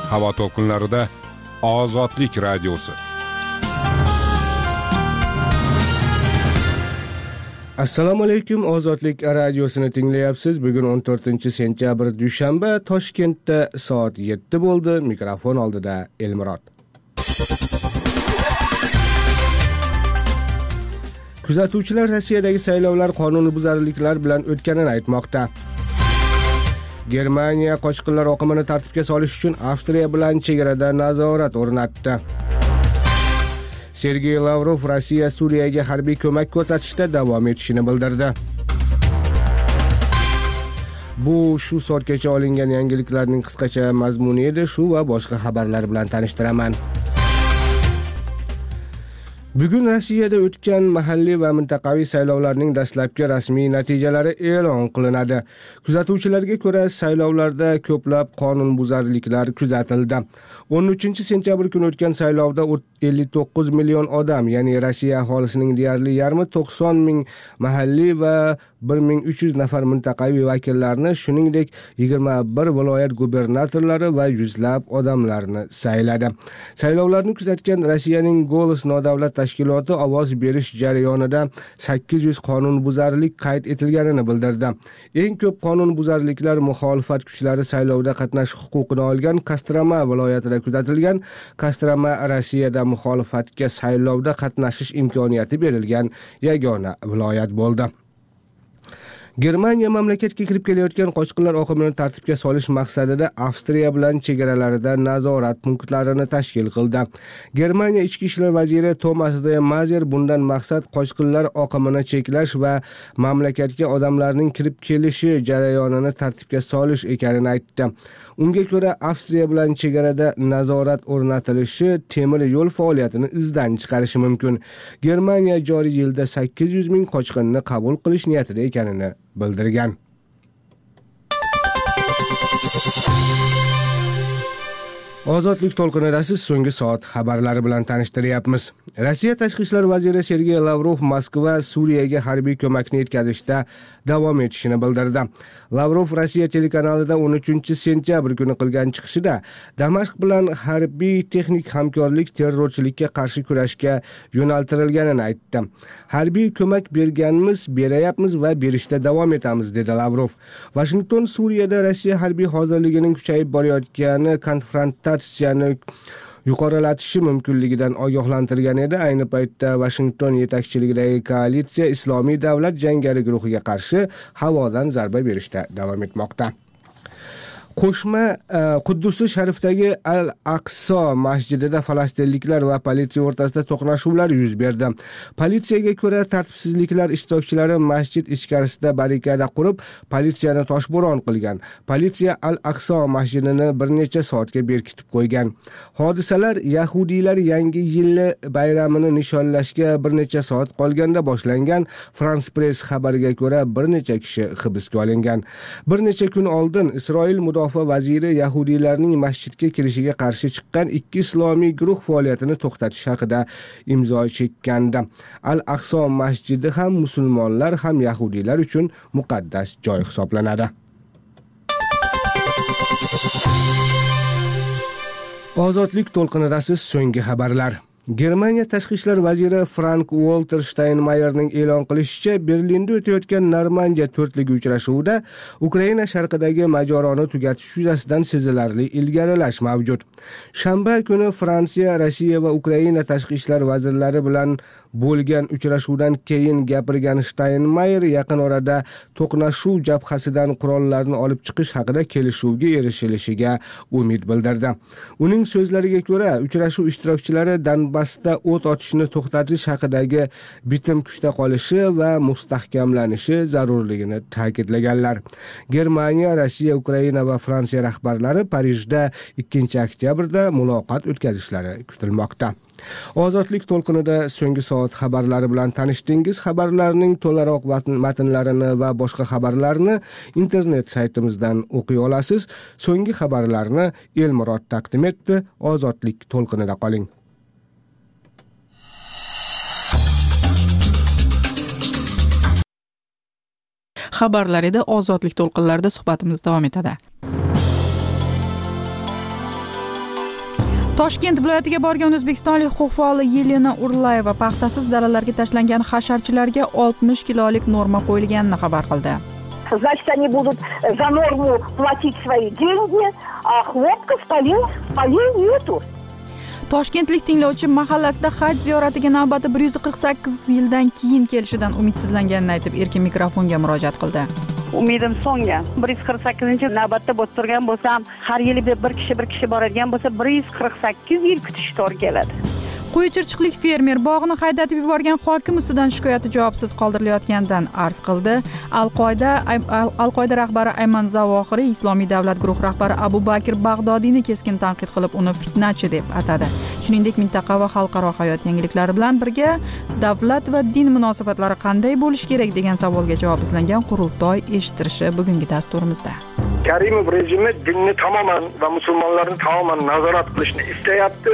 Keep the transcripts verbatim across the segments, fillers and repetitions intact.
Havo to'lqinlarida Ozodlik radiosi. Assalomu alaykum, Ozodlik radiosini tinglayapsiz. Bugun o'n to'rtinchi sentyabr dushanba, Toshkentda soat yetti bo'ldi. Mikrofon oldida Elmurod. Kuzatuvchilar Rossiyadagi saylovlar qonunbuzarliklar bilan o'tganini aytmoqda. Germaniya qochqinlar oqimini tartibga solish uchun Avstriya bilan chegarada nazorat o'rnatdi. Sergey Lavrov Rossiya Suriyaga harbiy ko'mak ko'rsatishda davom etishini bildirdi. Bu shu soatgacha olingan yangiliklarning qisqacha mazmuni edi. Shu va boshqa xabarlar bilan tanishtiraman. Bugun Rossiyada o'tgan mahalliy va mintaqaviy saylovlarning dastlabki rasmiy natijalari e'lon qilinadi. Kuzatuvchilarga ko'ra, saylovlarda ko'plab qonunbuzarliklar kuzatildi. o'n uchinchi sentyabr kuni o'tgan saylovda ellik to'qqiz million odam, ya'ni Rossiya aholisining deyarli yarmi to'qson ming mahalliy va bir ming uch yuz nafar mintaqaviy vakillarni, shuningdek yigirma bir viloyat gubernatorlari va yuzlab odamlarni sayladi. Saylovlarni kuzatgan Rossiyaning Golos nodavlat tashkiloti ovoz berish jarayonida sakkiz yuz qonunbuzarlik qayd etilganini bildirdi. Eng ko'p qonunbuzarliklar muxolifat kuchlari saylovda qatnashish huquqini olgan Kostroma viloyatida kuzatilgan. Kostroma Rossiyada muxolifatga saylovda qatnashish imkoniyati berilgan yagona viloyat bo'ldi. Germaniya mamlakatga kirib kelayotgan qochqinlar oqimini tartibga solish maqsadida Avstriya bilan chegaralarida nazorat punktlarini tashkil qildi. Germaniya ichki ishlar vaziri Thomas de Mayer bundan maqsad qochqinlar oqimini cheklash va mamlakatga odamlarning kirib kelishi jarayonini tartibga solish ekanini aytdi. Unga ko'ra, Avstriya bilan chegarada nazorat o'rnatilishi temir yo'l faoliyatini izdan chiqarishi mumkin. Germaniya joriy yilda sakkiz yuz ming qochqinni qabul qilish niyatida ekanini bildirgan. Ozodlik to'lqinidasiz so'nggi soat xabarlari bilan tanishtiryapmiz. Rossiya tashqi ishlar vaziri Sergey Lavrov Moskva Suriyaga harbiy ko'makni yetkazishda davom etishini bildirdi. Lavrov Rossiya telekanalida o'n uchinchi sentyabr kuni qilgan chiqishida Damashq bilan harbiy texnik hamkorlik terrorchilikka qarshi kurashga yo'naltirilganini aytdi. Harbiy ko'mak berganmiz, berayapmiz va berishda davom etamiz, dedi Lavrov. Washington Suriyada Rossiya harbiy hozirligining kuchayib borayotgani konfrontatsiyani yuqorilatishi mumkinligidan ogohlantirgan edi. Ayni paytda Washington yetakchiligidagi koalitsiya Islomiy davlat jangari guruhiga qarshi havodan zarba berishda davom etmoqda. Qo'shma Quddus sharifdagi Al-Aqso masjidida falastinliklar va politsiya o'rtasida to'qnashuvlar yuz berdi. Politsiyaga ko'ra, tartibsizliklar ishtirokchilari masjid ichkarisida barrikada qurib, politsiyani toshbo'ron qilgan. Politsiya Al-Aqso masjidini bir necha soatga berkitib qo'ygan. Hodisalar yahudiylar yangi yil bayramini nishonlashga bir necha soat qolganda boshlangan. France Press xabariga ko'ra, bir necha kishi hibsga olingan. Bir necha kun oldin Isroil mudofaa vaziri yahudiylarning masjidga kirishiga qarshi chiqqan ikki islomiy guruh faoliyatini to'xtatish haqida imzo chekkandi. Al-Aqso masjidi ham musulmonlar ham yahudiylar uchun muqaddas joy hisoblanadi. Ozodlik to'lqinidasiz so'nggi xabarlar. Germaniya tashqi ishlar vaziri Frank-Walter Steinmeierning e'lon qilishicha, Berlinda o'tayotgan Normandiya to'rtligi uchrashuvida Ukraina sharqidagi mojaroni tugatish yuzasidan sezilarli ilgarilash mavjud. Shanba kuni Fransiya, Rossiya va Ukraina tashqi ishlar vazirlari bilan bo'lgan uchrashuvdan keyin gapirgan Steinmeier yaqin orada to'qnashuv jabhasidan qurollarni olib chiqish haqida kelishuvga erishilishiga umid bildirdi. Uning so'zlariga ko'ra, uchrashuv ishtirokchilari Donbassda o't ochishni to'xtatish haqidagi bitim kuchda qolishi va mustahkamlanishi zarurligini ta'kidlaganlar. Germaniya, Rossiya, Ukraina va Fransiya rahbarlari Parijda ikkinchi oktyabrda muloqot o'tkazishlari kutilmoqda. Ozodlik to'lqinida so'nggi soat xabarlari bilan tanishdingiz. Xabarlarning to'laroq matnlarini va boshqa xabarlarni internet saytimizdan o'qiy olasiz. So'nggi xabarlarni Elmurod taqdim etdi. Ozodlik to'lqinida qoling. Xabarlar edi. Ozodlik to'lqinlarida suhbatimiz davom etadi. Toshkent viloyatiga borgan o'zbekistonlik huquq faoli Yelena Urlayeva paxtasiz dalalarga tashlangan hasharchilarga oltmish kilolik norma qo'yilganini xabar qildi. Значит, они будут за норму платить свои деньги, а хлопков полей, полей нету. Toshkentlik tinglovchi mahallasida haj ziyoratiga navbati bir yuz qirq sakkiz yildan keyin kelishidan umidsizlanganini aytib erkin mikrofonga murojaat qildi. Umidim so'ngan. bir yuz qirq sakkizinchi navbatda bo'lib turgan bo'lsam, har yili bir kishi bir kishi boradigan bo'lsa, bir yuz qirq sakkiz yil kutish to'g'ri keladi. Qo'ychirchiqlik fermer bog'ni haydatib yuborgan hokim ustidan shikoyati javobsiz qoldirilayotganidan arz qildi. Al-Qoida Al-Qoida rahbari Ayman Zavohiri Islomiy davlat guruhi rahbari Abu Bakr Bag'dodiyni keskin tanqid qilib, uni fitnachi deb atadi. Shuningdek, mintaqa va xalqaro hayot yangiliklari bilan birga davlat va din munosabatlari qanday bo'lishi kerak degan savolga javob izlangan qurultoy eshittirishi bugungi dasturimizda. Karimov rejimi dinni tamoman va musulmonlarni tamoman nazorat qilishni istayapti.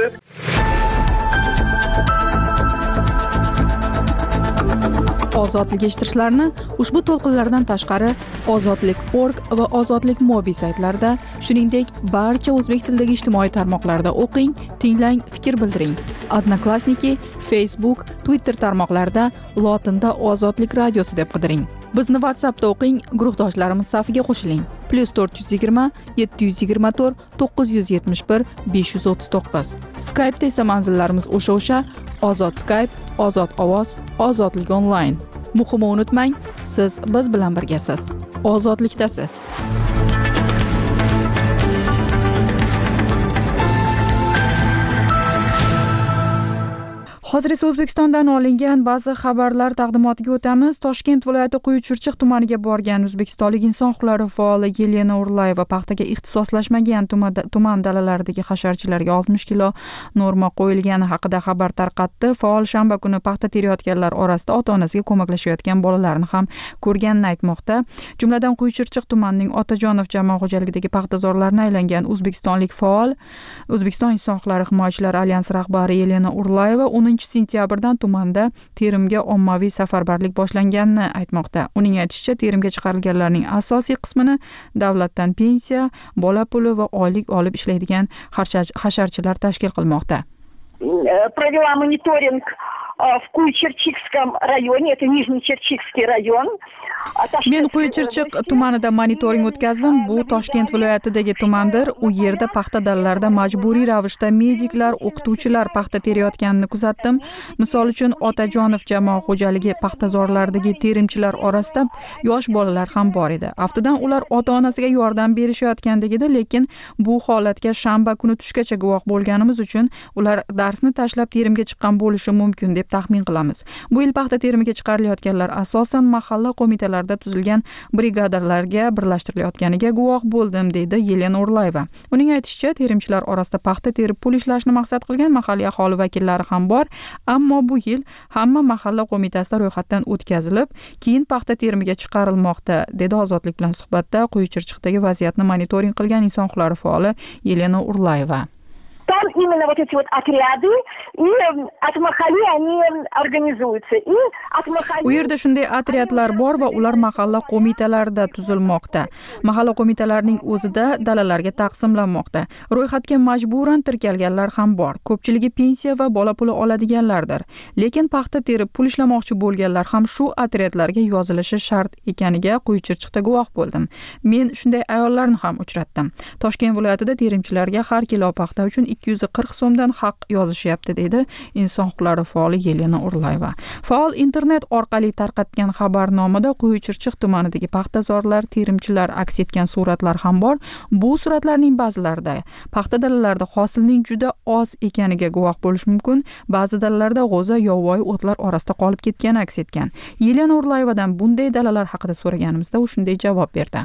Ozodlik eshittirishlarni ushbu to'lqinlardan tashqari ozodlik punkt org va ozodlik mobi saytlarida, shuningdek barcha o'zbek tilidagi ijtimoiy tarmoqlarda o'qing, tinglang, fikr bildiring. Odnoklassniki, Facebook, Twitter tarmoqlarida lotinda Ozodlik radiosi deb qidiring. Bizni WhatsAppda o'qing, guruhdoshlarimiz safiga qo'shiling. plus to'rt yuz yigirma yetti yuz yigirma to'rt to'qqiz yuz yetmish bir besh yuz o'ttiz to'qqiz. Skype'da esa manzillarimiz o'sha-o'sha: Ozod Skype, Ozod ovoz, Ozodlik onlayn. Muhimi unutmang, siz biz bilan birgasiz. Ozodlikdasiz. Hozir esa O'zbekistondan olingan ba'zi xabarlar taqdimotiga o'tamiz. Toshkent viloyati Quyi-Chirchiq tumaniga borgan o'zbekistonlik inson huquqlari faoli Yelena Urlayeva paxtaga ixtisoslashmagan tuman dalalaridagi hasharchilarga oltmish kilo norma qo'yilgani haqida xabar tarqatdi. Faol shanba kuni paxta terayotganlar orasida ota-onasiga ko'maklashayotgan bolalarni ham ko'rganini aytmoqda. Jumladan Quyi-Chirchiq tumanining Otajonov jamoat xo'jaligidagi paxtazorlarni aylangan o'zbekistonlik faol O'zbekiston inson huquqlari himoyachilari alyansi rahbari Yelena Urlayeva o'ninchi sentyabrdan tumanda terimga ommaviy safarbarlik boshlanganini aytmoqda. Uning aytishicha, terimga chiqarilganlarning asosiy qismini davlatdan pensiya, bola puli va oylik olib ishlaydigan hasharchilar tashkil qilmoqda. Провела мониторинг в Куй-Черчикском районе, это Нижний Черчикский район. Men Quyi-Chirchiq tumanida monitoring o'tkazdim. Bu Toshkent viloyatidagi tumandir. U yerda paxta dalalarida majburiy ravishda mediklar, o'qituvchilar paxta terayotganini kuzatdim. Misol uchun, Otajonov jamoat xo'jaligi paxtazorlaridagi terimchilar orasida yosh bolalar ham bor edi. Aftidan ular ota-onasiga yordam berishayotgandek edi, lekin bu holatga shanba kuni tushgacha guvoh bo'lganimiz uchun ular darsni tashlab terimga chiqqan bo'lishi mumkin deb taxmin qilamiz. Bu yil paxta terimiga chiqarilayotganlar asosan mahalla qo'mitalarida tuzilgan brigadirlarga birlashtirilayotganiga guvoh bo'ldim, deydi Yelena Urlayeva. Uning aytishicha, terimchilar orasida paxta terib pul ishlashni maqsad qilgan mahalliy aholi vakillari ham bor, ammo bu yil hamma mahalla qo'mitasida ro'yxatdan o'tkazilib, keyin paxta terimiga chiqarilmoqda, dedi Ozodlik bilan suhbatda Quyi-Chirchiqdagi vaziyatni monitoring qilgan inson huquqlari faoli Yelena Urlayeva. Там именно вот эти вот отряды, и от Махали они организуются. И от Махали... U yerda shunday otryadlar bor va ular mahalla qo'mitalarida tuzilmoqda. Mahalla qo'mitalarining o'zida dalalarga taqsimlanmoqda. Ro'yxatga majburan tirkalganlar ham bor. Ko'pchiligi pensiya va bola puli oladiganlardir. Lekin paxta terib pul ishlamoqchi bo'lganlar ham shu otryadlarga yozilishi shart ekaniga Quyi-Chirchiqda guvoh bo'ldim. Men shunday ayollarni ham uchratdim. Toshkent viloyatida terimchilarga har kilo paxta uchun ikki yuz qirq so'mdan haq yozishyapti, dedi inson huquqlari faoli Yelena Urlayeva. Faol internet orqali tarqatgan xabarnomada Quyi-Chirchiq tumanidagi paxtazorlar, terimchilar aks etgan suratlar ham bor. Bu suratlarning ba'zilarida paxta dalalarida hosilning juda oz ekaniga guvoh bo'lish mumkin. Ba'zi dalalarda g'o'za, yovvoyi o'tlar orasida qolib ketgani aks etgan. Yelena Urlayevadan bunday dalalar haqida so'raganimizda u shunday javob berdi.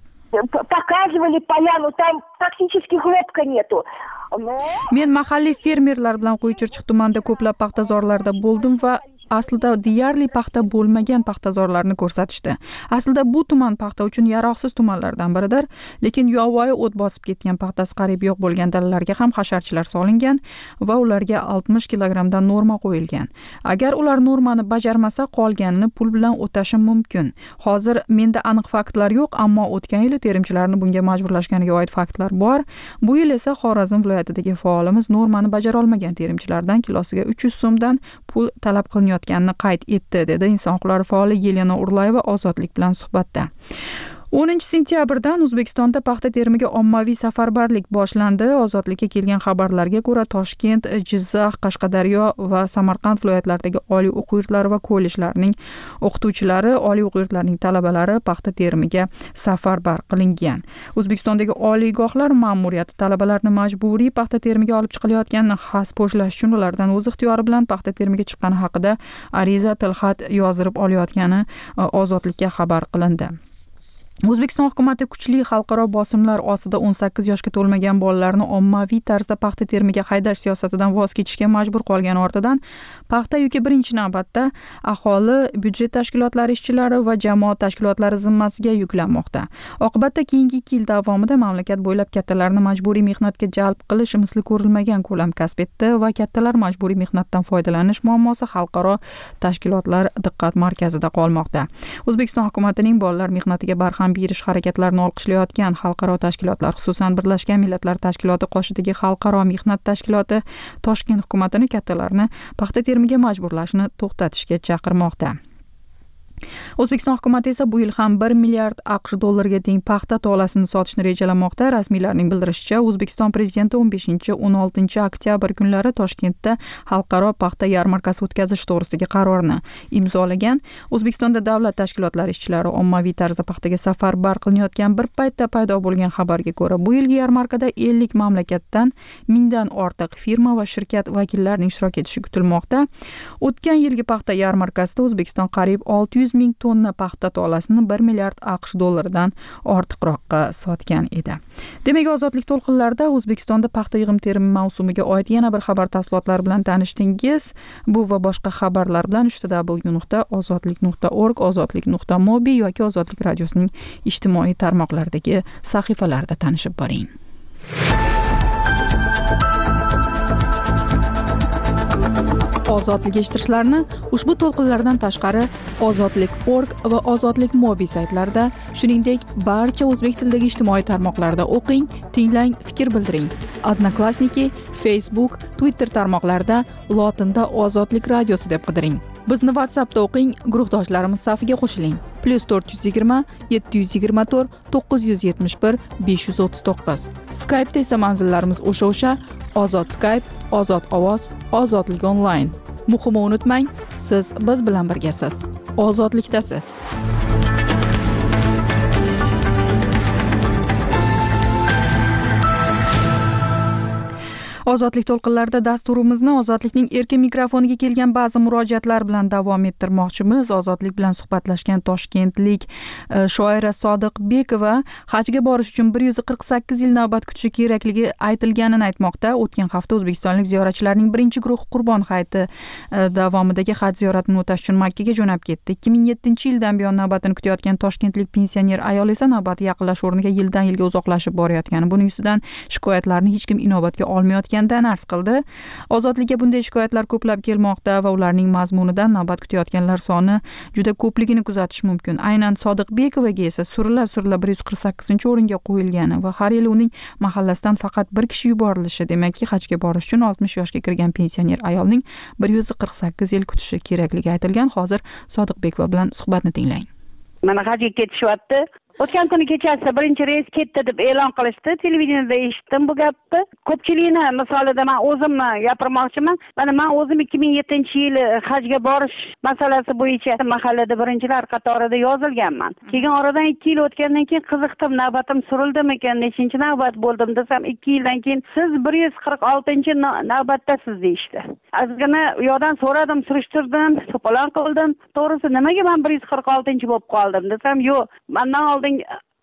Показывали поляну, там практически хлопка нету. Men mahalliy fermerlar bilan Quyi-Chirchiq tumanida ko'plab paxtazorlarda bo'ldim va aslida deyarli paxta bo'lmagan paxtazorlarni ko'rsatishdi. Aslida bu tuman paxta uchun yaroqsiz tumanlardan biridir, lekin yovvoyi o't bosib ketgan paxtasi qariyb yo'q bo'lgan dalalarga ham hasharchilar solingan va ularga oltmish kilogrammdan norma qo'yilgan. Agar ular normani bajarmasa, qolganini pul bilan o'tashi mumkin. Hozir menda aniq faktlar yo'q, ammo o'tgan yili terimchilarni bunga majburlashganiga oid faktlar bor. Bu yil esa Xorazm viloyatidagi faolimiz normani bajara olmagan terimchilardan kilosiga uch yuz so'mdan pul talab qilinayotganini qayd etdi, dedi inson huquqlari faoli Yelena Urlayeva Ozodlik bilan suhbatda. o'ninchi sentyabrdan O'zbekistonda paxta terimiga ommaviy safarbarlik boshlandi. Ozodlikka kelgan xabarlarga ko'ra, Toshkent, Jizzax, Qashqadaryo va Samarqand viloyatlaridagi oliy o'quv yurtlari va kollejlarining o'qituvchilari, oliy o'quv yurtlarining talabalari paxta terimiga safarbar qilingan. O'zbekistondagi oliygohlar ma'muriyati talabalarni majburiy paxta terimiga olib chiqilayotganini xaspo'shlash uchun ulardan o'z ixtiyori bilan paxta terimiga chiqqani haqida ariza, tilxat yozdirib olayotgani Ozodlikka xabar qilindi. O'zbekiston hukumati kuchli xalqaro bosimlar ostida o'n sakkiz yoshga to'lmagan bolalarni ommaviy tarzda paxta terimiga haydash siyosatidan voz kechishga majbur qolgani ortidan paxta yuki birinchi navbatda aholi, byudjet tashkilotlari ishchilari va jamoat tashkilotlari zimmasiga yuklanmoqda. Oqibatda keyingi ikki yil davomida mamlakat bo'ylab kattalarni majburiy mehnatga jalb qilish misli ko'rilmagan ko'lam kasb etdi va kattalar majburiy mehnatdan foydalanish muammosi xalqaro tashkilotlar diqqat markazida qolmoqda. O'zbekiston hukumatining bolalar mehnatiga barham berish harakatlarini olqishlayotgan xalqaro tashkilotlar, xususan Birlashgan Millatlar Tashkiloti qoshidagi Xalqaro mehnat tashkiloti Toshkent hukumatini kattalarni paxta terimiga majburlashni to'xtatishga chaqirmoqda. O'zbekiston hukumati esa bu yil ham bir milliard AQSh dollariga teng paxta tolasini sotishni rejalamoqda. Rasmiylarning bildirishicha, O'zbekiston prezidenti o'n beshinchi o'n oltinchi oktyabr kunlari Toshkentda xalqaro paxta yarmarkasi o'tkazish to'g'risidagi qarorni imzolagan. O'zbekistonda davlat tashkilotlari ishchilari ommaviy tarzda paxtaga safarbar qilinayotgan bir paytda paydo bo'lgan xabarga ko'ra, bu yilgi yarmarkada ellik mamlakatdan mingdan ortiq firma va shirkat vakillarining ishtirok etishi kutilmoqda. O'tgan yilgi paxta yarmarkasida O'zbekiston qariyb olti yuz ming tonna paxta tolasini bir milliard AQSh dollaridan ortiqroqqa sotgan edi. Demak, Ozodlik to'lqinlarida O'zbekistonda paxta yig'im-terimi mavsumiga oid yana bir xabar tafsilotlari bilan tanishdingiz. Bu va boshqa xabarlar bilan w w w nuqta ozodlik nuqta org, ozodlik nuqta mobi yoki Ozodlik radiosining ijtimoiy tarmoqlaridagi sahifalarida tanishib boring. Ozodlik eshittirishlarni ushbu to'lqinlardan tashqari ozodlik nuqta org va ozodlik mobi saytlarida, shuningdek barcha o'zbek tilidagi ijtimoiy tarmoqlarda o'qing, tinglang, fikr bildiring. Odnoklassniki, Facebook, Twitter tarmoqlarida lotinda Ozodlik radiosi deb qidiring. Bizni WhatsAppda o'qing, guruhdoshlarimiz safiga qo'shiling. plus to'rt yuz yigirma yetti yuz yigirma to'rt to'qqiz yuz yetmish bir besh yuz o'ttiz to'qqiz. Skype'da esa manzillarimiz o'sha-o'sha: Ozod Skype, Ozod ovoz, Ozodlik onlayn. Muhimi unutmang, siz biz bilan birgasiz. Ozodlikdasiz. Ozodlik to'lqinlarida dasturimizni Ozodlikning erkin mikrofoniga kelgan ba'zi murojaatlar bilan davom ettirmoqchimiz. Ozodlik bilan suhbatlashgan toshkentlik shoira Sodiqbekova hajga borish uchun bir yuz qirq sakkiz yil navbat kutishi kerakligi aytilganini aytmoqda. O'tgan hafta o'zbekistonlik ziyoratchilarning birinchi guruhi Qurbon hayiti davomidagi haj ziyoratini o'tash uchun Makkaga jo'nab ketdi. ikki ming yettinchi yildan buyon navbatini kutayotgan toshkentlik pensioner ayol esa navbati yaqinlash o'rniga yildan yilga uzoqlashib borayotgani, buning ustidan shikoyatlarni hech kim inobatga olmayotgani arz qildi. Ozodlikka bunday shikoyatlar ko'plab kelmoqda va ularning mazmunidan navbat kutayotganlar soni juda ko'pligini kuzatish mumkin. Aynan Sodiqbekovaga esa surila-surila bir yuz qirq sakkizinchi o'ringa qo'yilgani va har yili uning mahallasidan faqat bir kishi yuborilishi, demakki hajga borish uchun oltmish yoshga kirgan pensioner ayolning bir yuz qirq sakkiz yil kutishi kerakligi aytilgan. Hozir Sodiqbekova bilan suhbatni tinglang. Mana hajga ketishyapti. O'tgan kuni kechasi birinchi reys ketdi deb e'lon qilishdi. Televideniyada eshitdim bu gapni. Ko'pchilikni misolida men o'zimni gapirmoqchiman. Mana men o'zim ikki ming yettinchi yili hajga borish masalasi bo'yicha mahallada birinchilar qatorida yozilganman. Keyin oradan ikki yil o'tgandan keyin qiziqdim, navbatim surildimikan, nechinchi navbat bo'ldim desam, ikki yildan keyin siz bir yuz qirq oltinchi navbatdasiz deyishdi. Ozgina u yoqdan so'radim, surishtirdim, to'polon qildim. To'g'risi nimaga men bir yuz qirq oltinchi bo'lib qoldim desam, yo'q, mendan oldin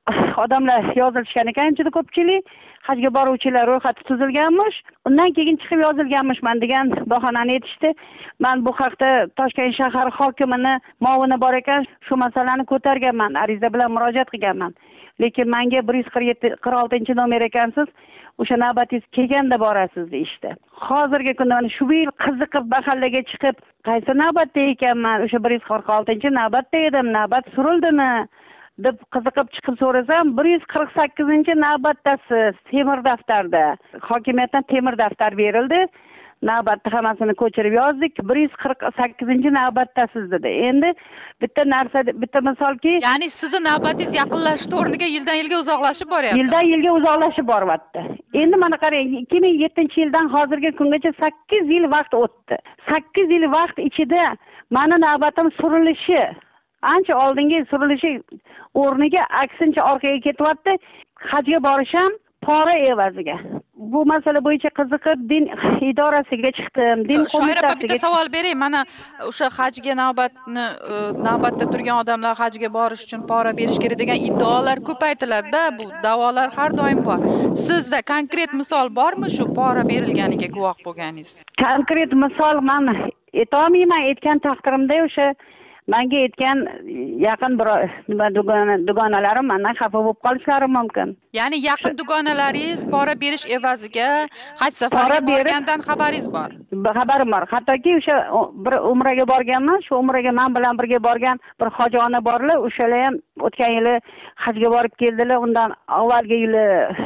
odamlar yozilishgan ekan, juda ko'pchilik hajga boruvchilar ro'yxati tuzilganmish. Undan keyin chiqib yozilganmishman degan bahonani aytishdi. Men bu haqda Toshkent shahar hokimini muovini bor ekan, shu masalani ko'targanman, ariza bilan murojaat qilganman. Lekin menga bir yuz qirq yetti qirq oltinchi nomer ekansiz, o'sha navbatingiz kelganda borasiz deyishdi. Hozirgi kunda shu yil qiziqib mahallaga chiqib, qaysi navbatda ekanman, o'sha bir yuz qirq oltinchi navbatda edim, navbat surildimi deb qiziqib chiqib so'rasam, bir yuz qirq sakkizinchi navbatdasiz, temir daftarda. Hokimiyatdan temir daftar berildi. Navbatni hammasini ko'chirib yozdik. bir yuz qirq sakkizinchi navbatdasiz dedi. Endi bitta narsa, bitta misolki, ya'ni sizni navbatingiz yaqinlashish o'rniga yildan yilga uzoqlashib boryapti. Yildan yilga uzoqlashib boryapti. Endi mana qarang, ikki ming yettinchi yildan hozirgi kungacha sakkiz yil vaqt o'tdi. sakkiz yil vaqt ichida meni navbatim surilishi, ancha oldingi surilishi o'rniga aksincha orqaga ketyapti. Hajga borisham pora evaziga. Bu masala bo'yicha qiziqib din idorasiga chiqdim. Din qo'mitasiga. Bitta savol beray. Mana o'sha hajga navbatni navbatda turgan odamlar hajga borish uchun pora berish kerak degan iddaolar ko'p aytiladi-da, bu da'volar har doim bor. Sizda konkret misol bormi shu pora berilganiga guvoh bo'lganingiz? Konkret misol men aytolmayman, aytgan taqdirimda o'sha menga aytgan yaqin bir nima dugonalarim mendan xafa bo'lib qolishlari mumkin. Ya'ni yaqin dugonalaringiz pora berish evaziga haj safariga borgandan xabaringiz bor? Xabarim bor. Hattoki o'sha bir umraga borganman, shu umraga men bilan birga borgan bir hojona borlar, o'shalar ham o'tgan yili hajga borib keldilar. Undan avvalgi yili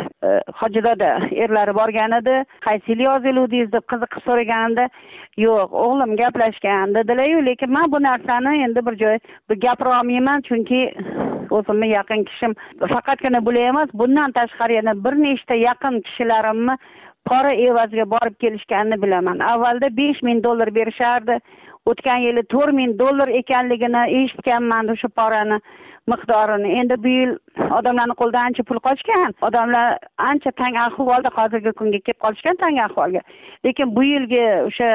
hojidada erlari borgan edi. Qaysi yil yoziluvdingiz deb qiziqib so'raganimda, yo'q, o'g'lim gaplashgan dedilar-yu, lekin men bu narsani endi bir joy bir gapira olmayman, chunki o'zimni yaqin kishim faqatgina bular emas, bundan tashqari yana bir nechta yaqin kishilarimni pora evaziga borib kelishganini bilaman. Avvalda besh ming dollar berishardi. O'tgan yili to'rt ming dollar ekanligini eshitganman o'sha porani miqdorini. Endi bu yil odamlarning qo'lidan ancha pul qochgan. Odamlar ancha tang ahvolda hozirgi kunga kelib qolishgan tang ahvolga. Lekin bu yilgi o'sha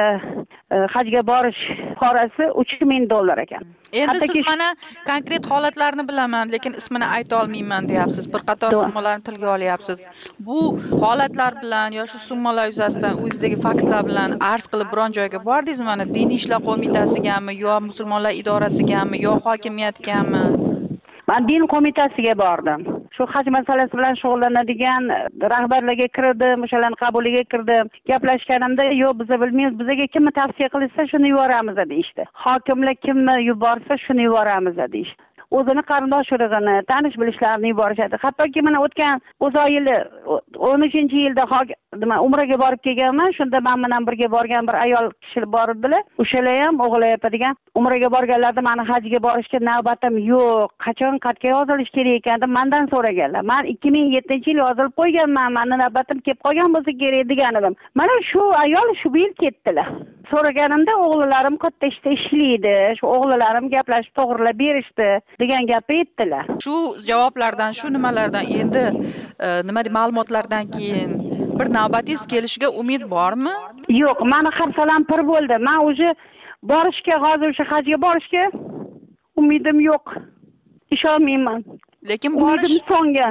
hajga borish porasi uch ming dollar ekan. Endi siz mana konkret holatlarni bilaman, lekin ismini ayta olmayman deyapsiz. Bir qator summalarni tilga olyapsiz. Bu holatlar bilan yoki summalar yuzasidan o'zingizdagi faktlar bilan arz qilib biron joyga bordingizmi? Mana diniy ishlar qo'mitasigami, yo musulmonlar idorasigami, yo hokimiyatgami? Men din qo'mitasiga bordim. Shu haj masalasi bilan shug'ullanadigan rahbarlarga kirdim, o'shalarning qabuliga kirdim. Gaplashganimda, "Yo'q, biz bilmaymiz, bizga kimni tavsiya qilsa shuni yuboramiz" deyishdi. Hokimlar kimni yuborsa shuni yuboramiz deyishdi. O'zini qarindosh urug'ini, tanish bilishlarni yuborishadi. Hattoki mana o'tgan o'sha yili o'n uchinchi yilda nima umraga borib kelganman. Shunda men bilan birga borgan bir ayol kishi bor edilar. O'shalar ham o'g'li yapadigan umraga borganlarda meni hajga borishga navbatim yo'q, qachon qatga yozilish kerak ekan deb mendan so'raganlar. Men ikki ming yettinchi yil yozilib qo'yganman, meni navbatim kelib qolgan bo'lsa kerak degan edim. Mana shu ayol shu yil ketdilar. So'raganimda o'g'lilarim katta ishda ishlaydi, shu o'g'lilarim gaplashib to'g'rilab berishdi degan gapni aytdilar. Shu javoblardan, shu nimalardan endi nima deb ma'lumotlardan keyin bir navbatingiz kelishiga umid bormi? Yo'q, meni hafsalam pir bo'ldi. Men o'zi borishga, hozir o'sha hajga borishga umidim yo'q. Ishonmayman. Lekin borish umidim so'ngan.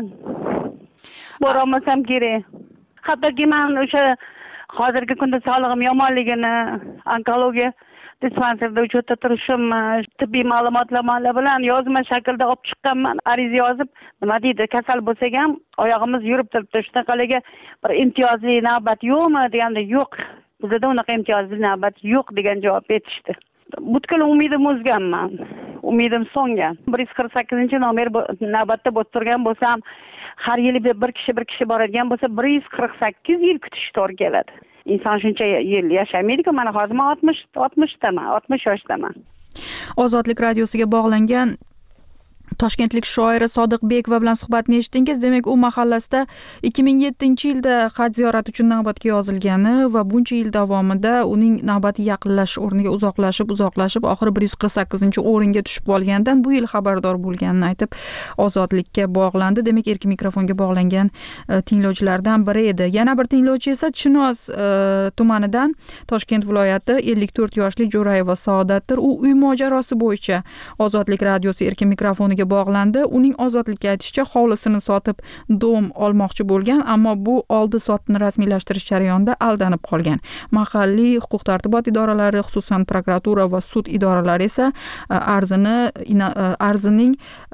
Bora olmasam kerak. Hattoki men o'sha hozirgi kunda sog'lig'im yomonligini, onkologiya dispanserda uchta turishim, tibbiy ma'lumotlar bilan yozma shaklda olib chiqqanman. Ariza yozib, nima deydi, kasal bo'lsak ham oyog'imiz yurib turibdi. Shunaqalarga bir imtiyozli navbat yo'qmi deganda, yo'q. Bizda unaqa imtiyozli navbat yo'q degan javob berishdi. Butkul umidim o'zganman. Umidim so'ngan. bir yuz qirq sakkizinchi nomer navbatda bo'lib turgan bo'lsam, har yili bir kishi bir kishi boradigan bo'lsa, bir yuz qirq sakkiz yil kutish to'g'ri keladi. Inson shuncha yil yashamaydi-ku. Mana hozir men oltmish oltmishdaman, oltmish yoshdaman. Ozodlik radiosiga bog'langan Toshkentlik shoiri Sodiqbekova bilan suhbatni eshitdingiz. Demak, u mahallasida ikki ming yettinchi yilda haj ziyorati uchun navbatga yozilgani va buncha yil davomida uning navbati yaqinlashish o'rniga uzoqlashib, uzoqlashib, oxiri bir yuz qirq sakkizinchi o'ringa tushib qolganidan bu yil xabardor bo'lganini aytib, Ozodlikka bog'landi. Demak, erkin mikrofonga bog'langan tinglovchilardan biri edi. Yana bir tinglovchi esa Chinoz tumanidan, Toshkent viloyati, ellik to'rt yoshli Jo'rayeva Saodatdir. U uy mojarosi bo'yicha Ozodlik radiosi erkin mikrofoniga hovlisiga bog'landi. Uning ozodlikka aytishicha, hovlisini sotib dom olmoqchi bo'lgan, ammo bu oldi sotni rasmiylashtirish jarayonida aldanib qolgan. Mahalliy huquq-tartibot idoralari, xususan prokuratura va sud idoralari esa arzini arzining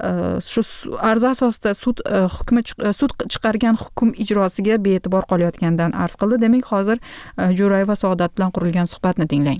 shu arz asosida sud hukmi sud chiqargan hukm ijrosiga bee'tibor qolayotganidan arz qildi. Demak, hozir Jo'rayeva Saodat bilan qurilgan suhbatni tinglang.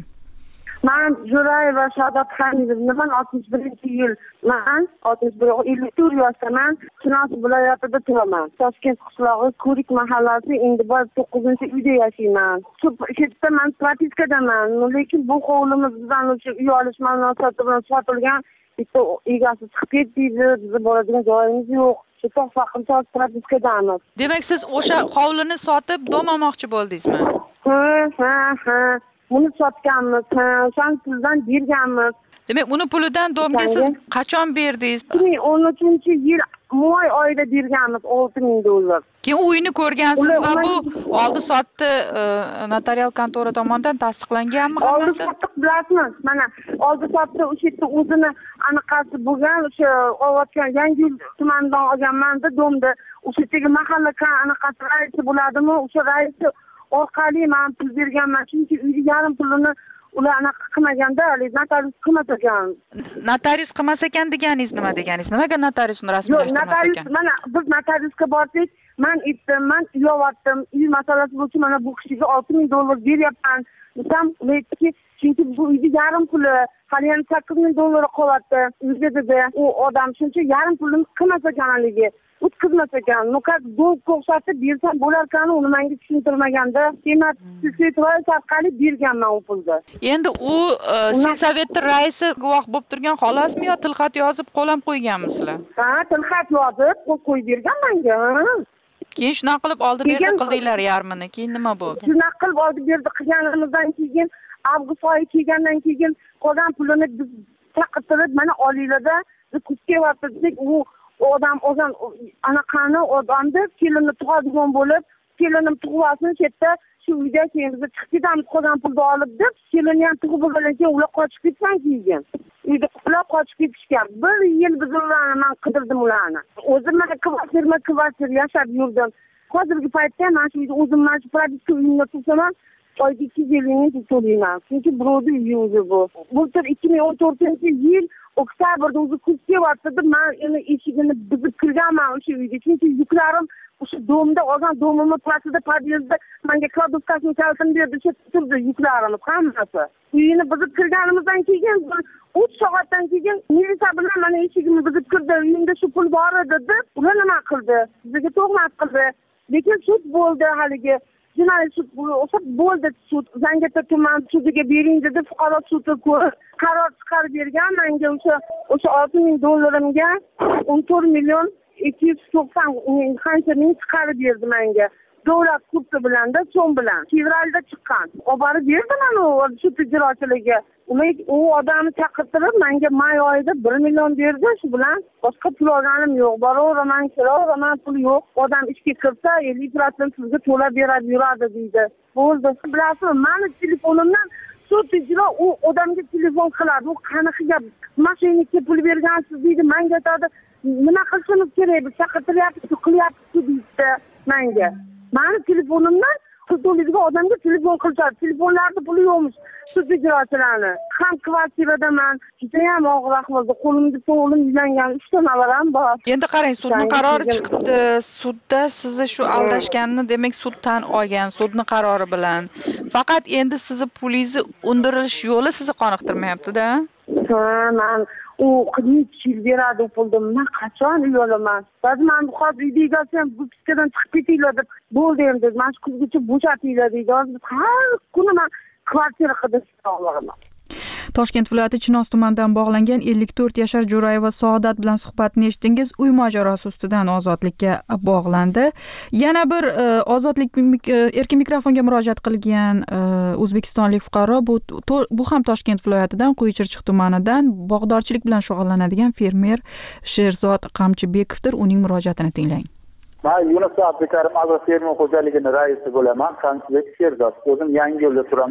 Men Jo'rayeva Saodat Hamidovni man oltmish birinchi yil men oltmish bir ellik to'rt yoshdaman. Chinoz viloyatida turaman. Toshkent qishlog'i Ko'rik mahallasi Indiboy to'qqizinchi uyda yashayman. Shu yerda men propiskadaman, lekin bu hovlimiz bizdan o'sha uy olish ma'nosida bilan sotilgan. Bitta egasi chiqib ketdi, biz boradigan joyimiz yo'q. Shu to'xtaqimcha propiskadamiz. Demak, siz o'sha hovlini sotib dom olmoqchi bo'ldingizmi? Ha, ha, ha. Buni sotganmiz, o'shan puldan berganmiz. Demak, uni pulidan domga siz qachon berdingiz? ikki ming o'n uchinchi yil may oyida berganmiz olti ming dollar. Keyin uyni ko'rgansiz va bu oldi sotdi notarial kontora tomonidan tasdiqlanganmi hammasi? Oldi sotdi bilasizmi? Mana oldi sotdi o'sha yerda o'zini anaqasi bo'lgan, o'sha olayotgan Yangiyo'l tumanidan olganman-da domda. O'sha yerdagi mahalla anaqasi raisi bo'ladimi? O'sha raisi orqali men pul berganman, chunki uyni yarim pulini ular anaqa qilmaganda, notarius qilmas ekan. Notarius qilmas ekan deganingiz nima deganingiz? Nimaga notariusni rasmiylashtirmas ekan? Mana biz notariusga borsak, men aytdim, men uyovatdim, uy masalasi bo'yicha mana bu kishiga olti ming dollar beryapman. Desam, aytdiki, chunki bu uyni yarim puli, hali yana sakkiz ming dollar qolyapti. Uyda dedi, u odam shuncha yarim pulini qilmas ekan haligi. O'tkazmas ekan. Nuqat dov ko'rsatib bersam bo'lar ekan, uni menga tushuntirmaganda, demak, sesitvoy orqali berganman u pulni. Endi u selsaveti raisi guvoh bo'lib turgan xolasmi yo tilxat yozib qo'lam qo'yganmisizlar? Ha, tilxat yozib qo'yib bergan menga. Keyin shunaqa qilib oldi berdi qildinglar yarmini. Keyin nima bo'ldi? Shunaqa qilib oldi berdi qilganimizdan keyin avgust oyi kelgandan keyin qolgan pulini biz chaqirtirib, mana olinglarda biz kutyapmiz. U odam o'zan anaqani odamni kelinni tug'adigan bo'lib, kelinim tug'vasin chetda shu uyda keyin biz chiqib ketamiz qolgan pulni olib deb, kelinni ham tug'ib bo'lgandan keyin ular qochib ketgan keyin. Uyda ular qochib ketishgan. Bir yil biz ularni men qidirdim ularni. O'zim mana kvartirma kvartir yashab yurdim. Hozirgi paytda men shu uyda o'zim mana shu propiska uyimda tursam, oyga ikki yuz ellik ming to'layman. Chunki birovni uyi o'zi bu. Bu ikki ming o'n to'rtinchi yil oktyabrda o'zi kuz kelyapti, men uni eshigini buzib kirganman o'sha uyga. Chunki yuklarim o'sha domda olgan domimni pastida podyezdda menga kladovkasini kaltin berdi, o'sha turdi yuklarimiz hammasi. Uyini buzib kirganimizdan keyin uch soatdan keyin militsiya bilan mana eshigimni buzib kirdi. Uyimda shu pul bor edi deb, ular nima qildi? Bizga tuhmat qildi. Lekin sud bo'ldi haligi. Jinoiy sud bo'ldi, sud Zangiota tuman sudiga bering dedi, fuqaro sudi ko'rib qaror chiqarib bergan. Menga o'sha o'sha olti ming dollarimga o'n to'rt million ikki yuz to'qson qancha ming chiqarib berdi menga. Davlat kursi bilan da so'm bilan fevralda chiqqan. Oborib berdi mana u sud ijrochiligi. U odamni chaqirtirib menga may oyida bir million berdi. Shu bilan boshqa pul olganim yo'q. Boraveraman, kiraveraman, pul yo'q. Odam ishga kirsa ellik foiz sizga to'lab beradi, yuradi deydi. Bo'ldi. Bilasizmi, meni telefonimdan sud ijro u odamga telefon qiladi. U qanaqa gap? Mashinnikka pul bergansiz deydi. Menga aytadi, nima qilishimiz kerak? Biz chaqirtiryapmiz, qilyapmiz deydi menga. Meni telefonimdan to'laydigan odamga telefon qilishadi. Telefonlarda puli yo'qmish. Sud ijrochilarni. Ham kvartiradaman. Judayam og'ir ahvolda. Qo'limda o'g'lim uylangan uch ta navaram bor. Endi qarang, sudning qarori chiqibdi. Sudda sizni shu aldashganini demak sud tan olgan, sudning qarori bilan. Faqat endi sizni pulingizni undirilish yo'li sizni qoniqtirmayapti-da. Ha, men u qilib yil beradi pulni. Men qachon uy olaman? Biz men bu hozir uyda egasam bu piskadan chiqib ketinglar deb bo'ldi endi. Men shu kuzgacha bo'shatinglar deydi. Har kuni men kvartira qidirishim. Toshkent viloyati Chinoz tumanidan bog'langan ellik to'rt yashar Jo'rayeva Saodat bilan suhbatni eshitdingiz. Uy mojarosi ustidan ozodlikka bog'landi. Yana bir ozodlik erkin mikrofonga murojaat qilgan o'zbekistonlik fuqaro bu bu ham Toshkent viloyatidan Qo'ychirchiq tumanidan bog'dorchilik bilan shug'ullanadigan fermer Sherzod Qamchibekovdir. Uning murojaatini tinglang. Men Yunus Abdukarim agrofermer xo'jaligini raisi bo'laman. Qamchibekov Sherzod. O'zim Yangiyo'lda turaman.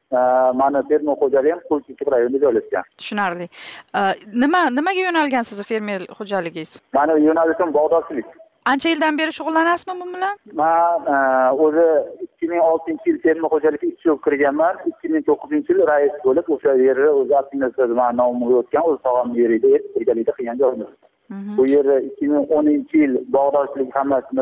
Mana fermer xo'jaligim Qo'ychirchiq rayonida joylashgan. Tushunarli. Nima nimaga yo'nalgansiz fermer xo'jaligingiz? Mani yo'nalishim bog'dorchilik. Ancha yildan beri shug'ullanasizmi bu bilan? Men o'zi ikki ming oltinchi yil fermer xo'jaligiga ishchi bo'lib kirganman. ikki ming to'qqizinchi yil rais bo'lib o'sha yerda o'zi administratsiya nomimga o'tgan, o'z tog'amning yerida birgalikda qilgan joyimiz. Bu yerda ikki ming o'ninchi yil bog'dorchilik hammasini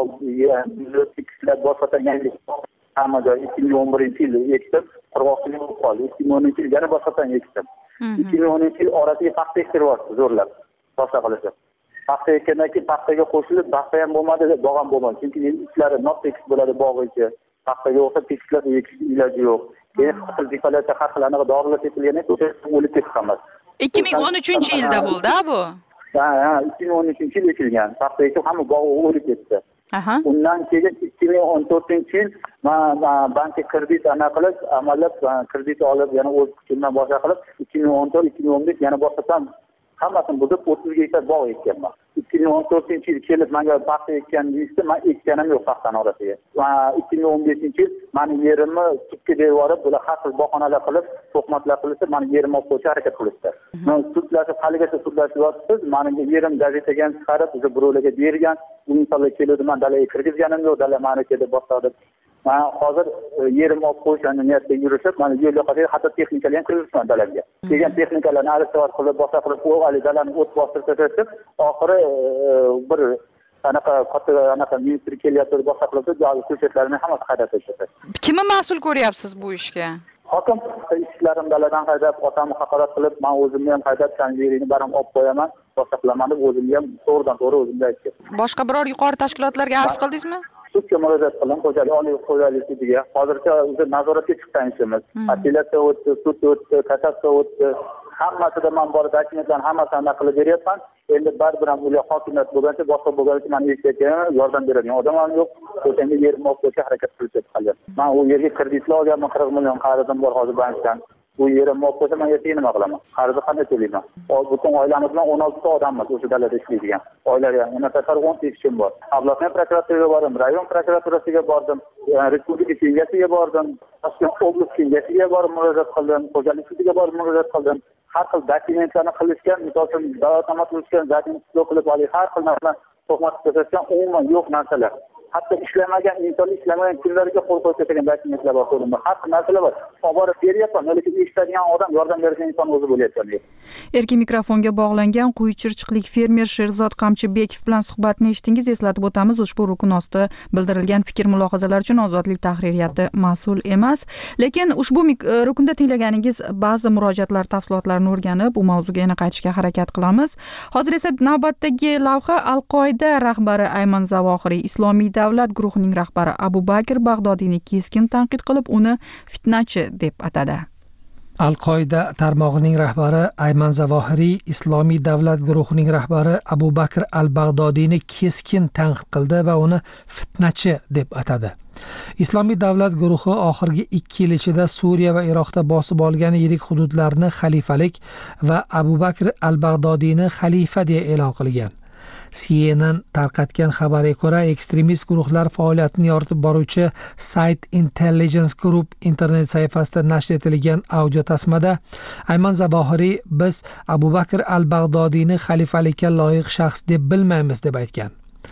bog'i tikishlab boshqacha yangi hamma joy ikki ming o'n birinchi yil ekdim, qurg'oqchilik bo'lib qoldi. ikki ming o'ninchi yil yana boshqacha ekdim. ikki ming o'ninchi yil orasiga paxta ektiryapti zo'rlab. Boshqa qilishib. Paxta ekkandan keyin paxtaga qo'shilib, paxta ham bo'lmadi, bog' ham bo'lmadi. Chunki ishlari not tekis bo'ladi bog' ichi. Paxtaga o'xshab tekislab ekish iloji yo'q. Keyin xildifalarcha har xil anaqa dorilar sepilgandan keyin o'lib ketib qoladi. ikki ming o'n uchinchi yilda bo'ldi-a bu? Ha, ha, ikki ming o'n uchinchi yil ekilgan. Paxta ekib hamma bog' o'lib ketdi. Aha. Undan keyin ikki ming o'n to'rtinchi yil men bankka kredit ana qilib, amallab kredit olib, yana o'z kuchimdan boshqa qilib, ikki ming o'n to'rt ikki ming o'n besh yana boshqadan hammasini buzib o'ttiz gektar bog' ekkanman. ikki ming o'n to'rtinchi yil kelib menga paxta ekkan deyishdi, men ekkanim yo'q paxtani orasiga. Va ikki ming o'n beshinchi yil meni yerimni sudga berib yuborib, bular har xil bahonalar qilib, to'qmatlar qilishdi, meni yerimni olib qo'yishga harakat qilishdi. Men sudlashib, haligacha sudlashyapsiz, meni yerim gazetaga chiqarib, o'sha birovlarga bergan, insonlar keladi, men dalaga kirgizganim yo'q, dala meniki deb boshladi. Men hozir yerim olib qo'yishni niyatda yurishib, men yo'l yoqada hatto texnikalar ham kirgizman dalaga. Kelgan texnikalarni aristovat qilib, boshqa qilib, o'g'ali dalani o't bostirib tashlab, oxiri bir anaqa katta anaqa ministr kelyapti, boshqa qilib, joy ko'chatlarini hammasi haydab tashladi. Kimni mas'ul ko'ryapsiz bu ishga? Hokim ishlarim daladan haydab, otamni haqorat qilib, men o'zimni ham haydab, sanjirini baram olib qo'yaman, boshqa qilaman deb o'zimni ham to'g'ridan to'g'ri o'zimga aytdim. Boshqa biror yuqori tashkilotlarga arz qildingizmi? Sudga murojaat qildim, xo'jalik oliy xo'jalik sudiga. Hozircha o'zi nazoratga chiqqan ishimiz. Apellyatsiya o'tdi, sud o'tdi, kassatsiya o'tdi. Hammasida men borib dokumentlarni hammasini aniq qilib beryapman. Endi baribir ham ular hokimiyat bo'lgancha, boshqa bo'lgancha men erkakka yordam beradigan odam ham yo'q. O'shanga yerimni olib qo'yishga harakat qilib qolyapman. Men u yerga kreditlar olganman, qirq million qarzim bor hozir bankdan. Bu yerimni olib qo'ysa men ertaga nima qilaman? Qarzni qanday to'layman? Butun oilamiz bilan o'n olti ta odammiz o'sha dalada ishlaydigan. Oilaga yana tashqari o'n ta ishchim bor. Avlodning prokuraturasiga bordim, rayon prokuraturasiga bordim, respublika kengashiga bordim, Toshkent oblast kengashiga borib murojaat qildim, xo'jalik sudiga borib murojaat qildim. Har xil dokumentlarni qilishgan, misol uchun da'vatnoma qilishgan, dokument qilib olib, har xil narsalarni to'qmat ko'rsatgan, umuman yo'q narsalar. Hatto ishlamagan inson ishlamagan kunlarga qo'l qo'yadigan dokumentlar bor qo'limda. Har xil narsalar bor. Olib beryapman, lekin eshitadigan odam, yordam beradigan inson o'zi bo'layotgan. Erkin mikrofonga bog'langan Qo'ychirchiqlik fermer Sherzod Qamchibekov bilan suhbatni eshitdingiz. Eslatib o'tamiz, ushbu rukun ostida bildirilgan fikr-mulohazalar uchun Ozodlik tahririyati mas'ul emas. Lekin ushbu rukunda tinglaganingiz ba'zi murojaatlar tafsilotlarini o'rganib, bu mavzuga yana qaytishga harakat qilamiz. Hozir esa navbatdagi lavha Al-Qoida rahbari Ayman Zavohiriy Islomiy davlat guruhining rahbari Abu Bakr Bag'dodiyni keskin tanqid qilib, uni fitnachi deb atadi. Al-Qoida tarmog'ining rahbari Ayman Zavohiriy Islomiy davlat guruhining rahbari Abu Bakr al-Bag'dodiyni keskin tanqid qildi va uni fitnachi deb atadi. Islomiy davlat guruhi oxirgi ikki yil ichida Suriya va Iroqda bosib olgan yirik hududlarni xalifalik va Abu Bakr al-Bag'dodiyni xalifa deya e'lon qilgan. C N N tarqatgan xabarga ko'ra, ekstremist guruhlar faoliyatini yoritib boruvchi Site Intelligence Group internet sayfasida nashr etilgan audio tasmada Ayman Zavohiriy biz Abu Bakr al-Bag'dodiyni xalifalikka loyiq shaxs deb bilmaymiz deb aytgan.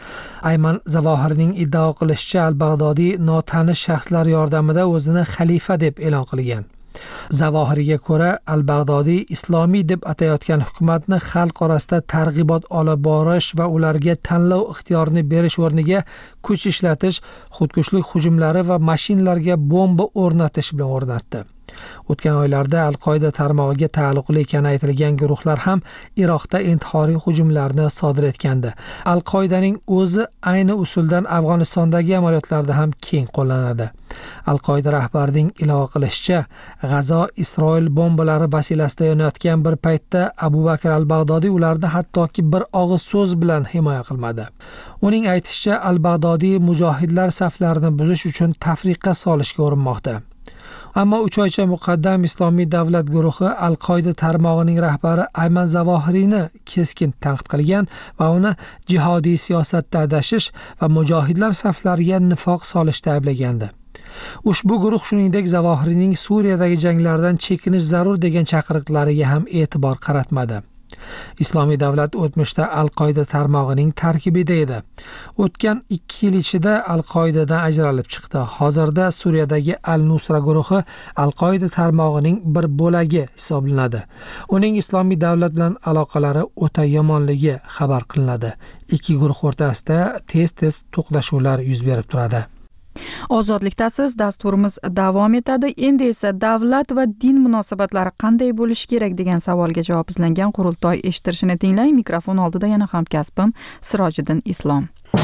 Ayman Zavohiriyning iddao qilishicha, al-Bag'dodiy notanish shaxslar yordamida o'zini xalifa deb e'lon qilgan. Zavohiriyga ko'ra, al-Bag'dodiy islomiy deb atayotgan hukumatni xalq orasida targ'ibot olib borish va ularga tanlov ixtiyorini berish o'rniga kuch ishlatish, xudkushlik hujumlari va mashinalarga bomba o'rnatish bilan o'rnatdi. O'tgan oylarda Al-Qoida tarmog'iga taalluqli ekani aytilgan guruhlar ham Iroqda intihoriy hujumlarni sodir etgandi. Al-Qoidaning o'zi ayni usuldan Afg'onistondagi amaliyotlarda ham keng qo'llanadi. Al-Qoida rahbarining ilova qilishicha, G'azo Isroil bombalari vasilasida yonayotgan bir paytda Abu Bakr al-Bag'dodiy ularni hattoki bir og'iz so'z bilan himoya qilmadi. Uning aytishicha, al-Bag'dodiy mujohidlar saflarini buzish uchun tafriqa solishga urinmoqda. Ammo uch oycha muqaddam Islomiy davlat guruhi Al-Qoida tarmog'ining rahbari Ayman Zavohiriyni keskin tanqid qilgan va uni jihodiy siyosatda adashish va mujohidlar saflariga nifoq solishda ayblagandi. Ushbu guruh shuningdek Zavohiriyning Suriyadagi janglardan chekinish zarur degan chaqiriqlariga ham e'tibor qaratmadi. Islomiy davlat o'tmishda Al-Qoida tarmog'ining tarkibida edi. O'tgan ikki yil ichida Al-Qoidadan ajralib chiqdi. Hozirda Suriyadagi Al-Nusra guruhi Al-Qoida tarmog'ining bir bo'lagi hisoblanadi. Uning Islomiy davlat bilan aloqalari o'ta yomonligi xabar qilinadi. Ikki guruh o'rtasida tez-tez to'qnashuvlar yuz berib turadi. Ozodlikdasiz, dasturimiz davom etadi. Endi esa davlat va din munosabatlari qanday bo'lishi kerak degan savolga javob izlangan qurultoy eshittirishini tinglang. Mikrofon oldida yana hamkasbim Sirojiddin Islom.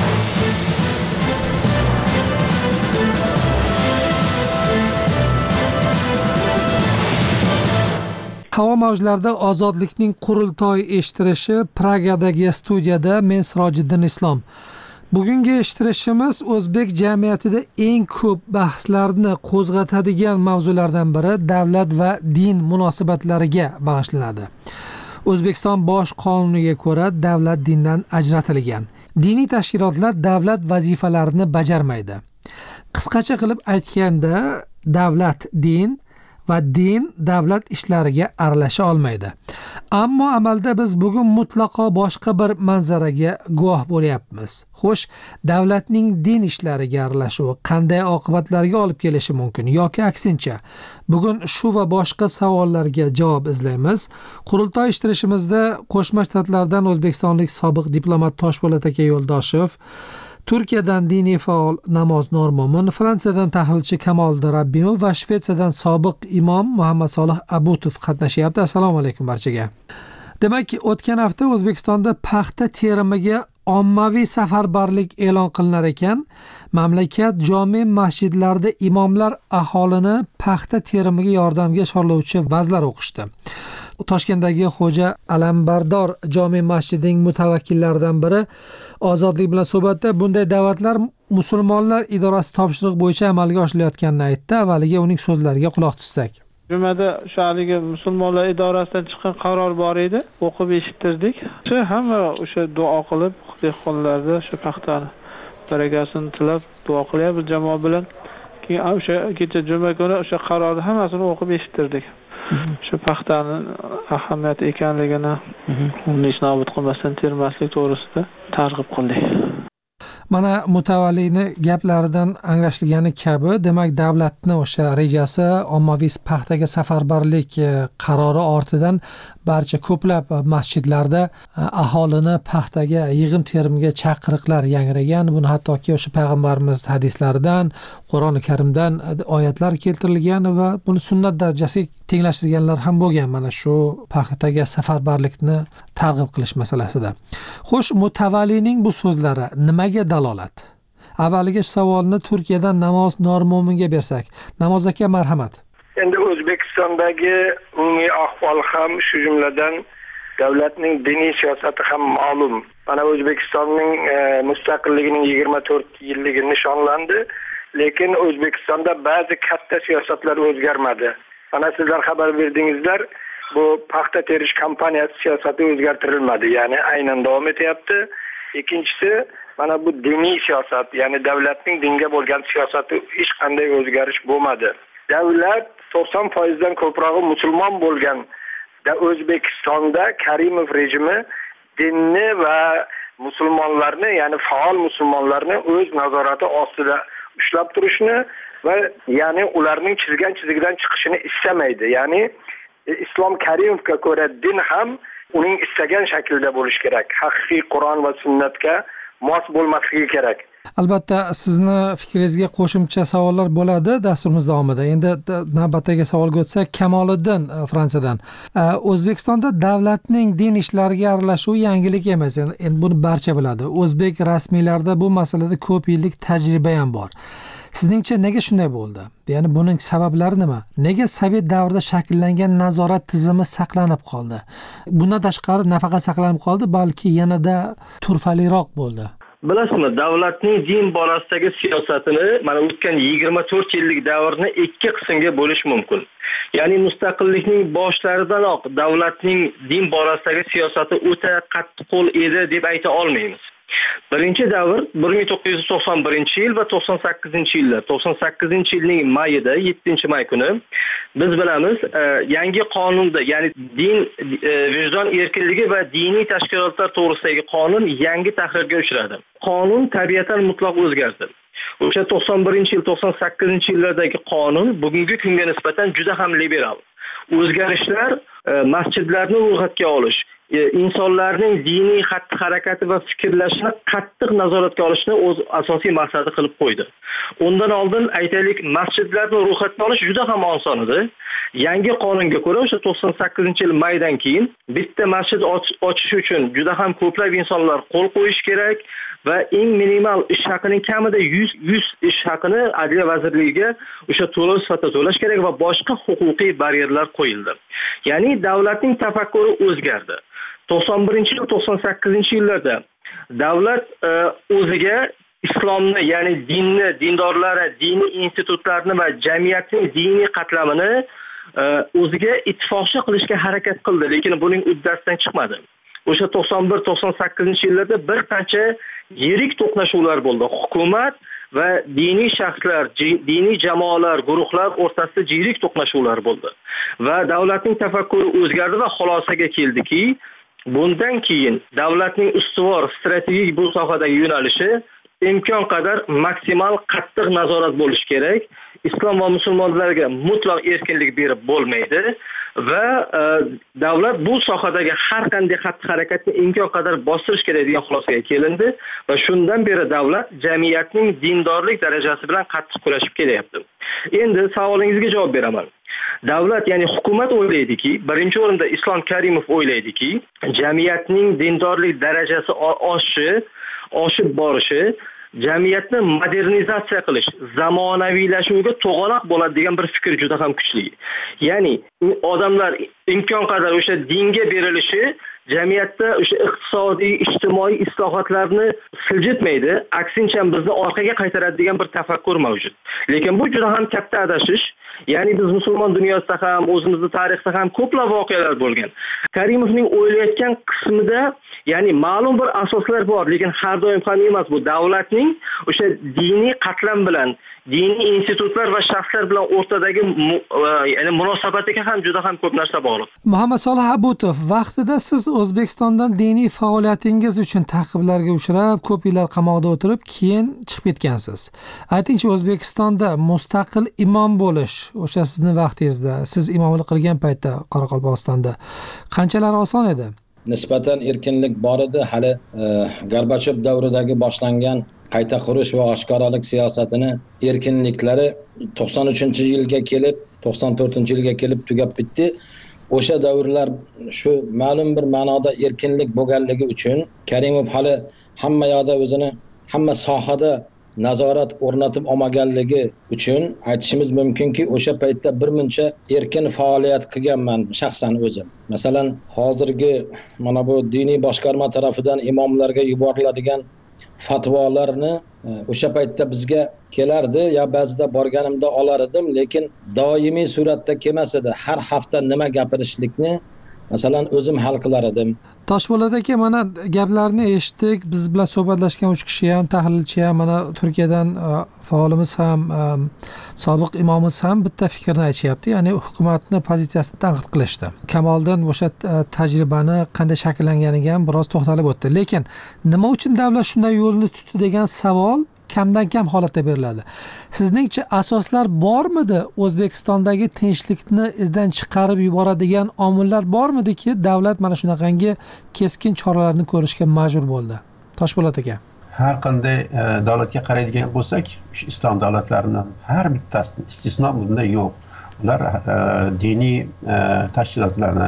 Havo mavjlarida ozodlikning qurultoy eshittirishi Pragadagi studiyada men Sirojiddin Islom. Bugungi eshittirishimiz o'zbek jamiyatida eng ko'p bahslarni qo'zg'atadigan mavzulardan biri davlat va din munosabatlariga bag'ishlanadi. O'zbekiston bosh qonuniga ko'ra davlat dindan ajratilgan. Diniy tashkilotlar davlat vazifalarini bajarmaydi. Qisqacha qilib aytganda, davlat din va din davlat ishlariga aralasha olmaydi. Ammo amalda biz bugun mutlaqo boshqa bir manzaraga guvoh bo'lyapmiz. Xo'sh, davlatning din ishlariga aralashuvi qanday oqibatlarga olib kelishi mumkin yoki aksincha? Bugun shu va boshqa savollarga javob izlaymiz. Qurultoy eshittirishimizda Qo'shma Shtatlardan o'zbekistonlik sobiq diplomat Toshpo'lat aka Yo'ldoshev, Turkiyadan diniy faol Namoz Normo'min, Fransiyadan tahlilchi Kamoliddin Rabbimov va Shvetsiyadan sobiq imom Muhammad Solih Abutov qatnashyapti. Assalomu alaykum barchaga. Demak, o'tgan hafta O'zbekistonda paxta terimiga ommaviy safarbarlik e'lon qilinar ekan, mamlakat jome masjidlarida imomlar aholini paxta terimiga yordamga chorlovchi va'zlar o'qishdi. Toshkentdagi Xo'ja Alambardor jome masjidining mutavakkillaridan biri Ozodlik bilan suhbatda bunday da'vatlar musulmonlar idorasi topshiriq bo'yicha amalga oshirilayotganini aytdi. Avvaliga uning so'zlariga quloq tutsak. Jumada shu haligi musulmonlar idorasidan chiqqan qaror bor edi, o'qib eshittirdik. Shu hamma o'sha duo qilib, dehqonlarda shu paxtani barakasini tilab duo qilyapmiz jamoa bilan. Keyin o'sha kecha juma kuni o'sha qarorni hammasini o'qib eshittirdik. Shu paxtani ahamiyati ekanligini, uni hech nobud qilmasdan termaslik to'g'risida targ'ib qildik. Mana mutavallining gaplaridan anglashilgani kabi, demak davlatning o'sha rejasi ommaviy paxtaga safarbarlik qarori ortidan barcha ko'plab masjidlarda aholini paxtaga yig'im terimiga chaqiriqlar yangragan. Buni hattoki o'sha payg'ambarimiz hadislaridan, Qur'oni Karimdan oyatlar keltirilgan va buni sunnat darajasiga tenglashtirganlar ham bo'lgan. Mana shu paxtaga safarbarlikni targ'ib qilish masalasida. Xo'sh, mutavallining bu so'zlari nimaga dalolat? Avvaliga savolni Turkiyadan Namoz Normo'minga bersak. Namoz aka, marhamat. Endi O'zbekistondagi umumiy ahvol ham shu jumladan davlatning diniy siyosati ham ma'lum. Mana O'zbekistonning e, mustaqilligining yigirma to'rt yilligi nishonlandi, lekin O'zbekistonda ba'zi katta siyosatlar o'zgarmadi. Mana sizlar xabar berdingizlar, bu paxta terish kampaniyasi siyosati o'zgartirilmadi, ya'ni aynan davom etyapti. Ikkinchisi, mana bu diniy siyosat, ya'ni davlatning dinga bo'lgan siyosati hech qanday o'zgarish bo'lmadi. Davlat to'qson foiz dan ko'prog'i musulmon bo'lgan da O'zbekistonda Karimov rejimi dinni va musulmonlarni, ya'ni faol musulmonlarni o'z nazorati ostida ushlab turishni va ya'ni ularning chizgan chizigidan chiqishini istamaydi. Ya'ni Islom Karimovga ko'ra din ham uning istagan shaklda bo'lishi kerak. Haqiqiy Qur'on va sunnatga mos bo'lmasligi kerak. Albatta, sizni fikringizga qo'shimcha savollar bo'ladi dasturimiz davomida. Endi navbatdagi savolga o'tsak, Kamoliddin Fransiyadan. O'zbekistonda davlatning din ishlariga aralashuvi yangilik emas. Endi buni barcha biladi. O'zbek rasmiylarida bu masalada ko'p yillik tajriba ham bor. Sizningcha nega shunday bo'ldi? Ya'ni buning sabablari nima? Nega Sovet davrida shakllangan nazorat tizimi saqlanib qoldi? Bundan tashqari nafaqat saqlanib qoldi, balki yanada turfaliroq bo'ldi. Bilasizmi, davlatning din borasidagi siyosatini mana o'tgan yigirma to'rt yillik davrni ikki qismga bo'lish mumkin. Ya'ni mustaqillikning boshlarидanoq davlatning din borasidagi siyosati o'ta qattiq qo'l edi deb ayta olmaymiz. Birinchi davr bir ming to'qqiz yuz to'qson birinchi yil va to'qson sakkizinchi yillar. to'qson sakkizinchi yilning mayida, yettinchi may kuni biz bilamiz, yangi qonunda, ya'ni din, vijdon erkinligi va diniy tashkilotlar to'g'risidagi qonun yangi tahrirga uchradi. Qonun tabiatan mutlaq o'zgardi. O'sha to'qson birinchi yil, to'qson sakkizinchi yillardagi qonun bugungi kunga nisbatan juda ham liberal. O'zgarishlar masjidlarni ro'yxatga olish, insonlarning diniy xatti-harakati va fikrlashini qattiq nazoratga olishni o'z asosiy maqsadi qilib qo'ydi. Undan oldin aytaylik, masjidlarni ro'yxatga olish juda ham oson edi. Yangi qonunga ko'ra o'sha to'qson sakkizinchi yil maydan keyin bitta masjid ochish uchun juda ham ko'plab insonlar qo'l qo'yish kerak va eng minimal ish haqining kamida yuz ish haqini Adliya vazirligiga o'sha to'lov sifatida to'lash kerak va boshqa huquqiy baryerlar qo'yildi. Ya'ni davlatning tafakkuri o'zgardi. to'qson birinchi yil, to'qson sakkizinchi yillarda davlat o'ziga islomni, ya'ni dinni, dindorlari, diniy institutlarni va jamiyatning diniy qatlamini o'ziga ittifoqchi qilishga harakat qildi, lekin buning uddasidan chiqmadi. O'sha to'qson bir to'qson sakkizinchi yillarda bir qancha yirik to'qnashuvlar bo'ldi. Hukumat va diniy shaxslar, diniy jamoalar, guruhlar o'rtasida yirik to'qnashuvlar bo'ldi. Va davlatning tafakkuri o'zgardi va xulosaga keldiki, bundan keyin davlatning ustuvor strategik bu sohadagi yo'nalishi imkon qadar maksimal qattiq nazorat bo'lishi kerak. Islom va musulmonlarga mutlaq erkinlik berib bo'lmaydi va e, davlat bu sohadagi har qanday xatti-harakatni imkon qadar bostirish kerak degan xulosaga kelindi va shundan beri davlat jamiyatning dindorlik darajasi bilan qattiq kurashib kelyapti. Endi savolingizga javob beraman. Davlat, ya'ni hukumat o'ylaydiki, birinchi o'rinda Islom Karimov o'ylaydiki, jamiyatning dindorlik darajasi oshishi, oshib borishi jamiyatni modernizatsiya qilish, zamonaviylashuvga to'g'anoq bo'ladi degan bir fikr juda ham kuchli. Ya'ni odamlar imkon qadar o'sha dinga berilishi jamiyatda o'sha iqtisodiy, ijtimoiy islohotlarni siljitmaydi, aksincha bizni orqaga qaytaradi degan bir tafakkur mavjud. Lekin bu juda ham katta adashish. Ya'ni biz musulmon dunyosida ham, o'zimizning tarixda ham ko'plab voqealar bo'lgan. Karimovning o'ylayotgan qismida, ya'ni ma'lum bir asoslar bor, lekin har doim ham emas. Bu davlatning o'sha diniy qatlam bilan, diniy institutlar va shaxslar bilan o'rtadagi ya'ni munosabatiga ham juda ham ko'p narsa bog'liq. Muhammad Solih Abutov, vaqtida siz O'zbekistondan diniy faoliyatingiz uchun ta'qiblarga uchrab, ko'p yillar qamoqda o'tirib, keyin chiqib ketgansiz. Aytingchi, O'zbekistonda mustaqil imom bo'lish o'sha sizning vaqtingizda, siz imomlik qilgan paytda Qoraqalpog'istonda qanchalar oson edi? Nisbatan erkinlik bor edi. Hali e, Gorbachev davridagi boshlangan qayta qurish va oshkoralik siyosatini erkinliklari to'qson uchinchi yilga kelib, to'qson to'rtinchi yilga kelib tugab bitdi. O'sha davrlar shu ma'lum bir ma'noda erkinlik bo'lganligi uchun Karimov hali hamma yoqda o'zini hamma sohada nazorat o'rnatib olmaganligi uchun aytishimiz mumkinki, o'sha paytda bir muncha erkin faoliyat qilganman shaxsan o'zim. Masalan, hozirgi mana bu diniy boshqarma tarafidan imomlarga yuboriladigan fatvolarni o'sha paytda bizga kelardi, ya ba'zida borganimda olar edim, lekin doimiy suratda kelmas edi. Har hafta nima gapirishlikni masalan o'zim hal qilar edim. Toshpo'lat aka, mana gaplarni eshitdik. Biz bilan suhbatlashgan uch kishi ham, tahlilchi ham, mana Turkiyadan faolimiz ham, sobiq imomimiz ham bitta fikrni aytishyapti, ya'ni hukumatni pozitsiyasini tanqid qilishdi. Kamoliddin o'sha tajribani qanday shakllanganiga ham biroz to'xtalib o'tdi. Lekin nima uchun davlat shunday yo'lni tutdi degan savol kamdan kam holatda beriladi. Sizningcha asoslar bormidi? O'zbekistondagi tinchlikni izdan chiqarib yuboradigan omillar bormidiki, davlat mana shunaqangi keskin choralarni ko'rishga majbur bo'ldi? Toshpo'lat aka. Har qanday e, davlatga qaraydigan bo'lsak, islom davlatlarining har bittasida istisno bunda yo'q. Ular e, diniy e, tashkilotlarni,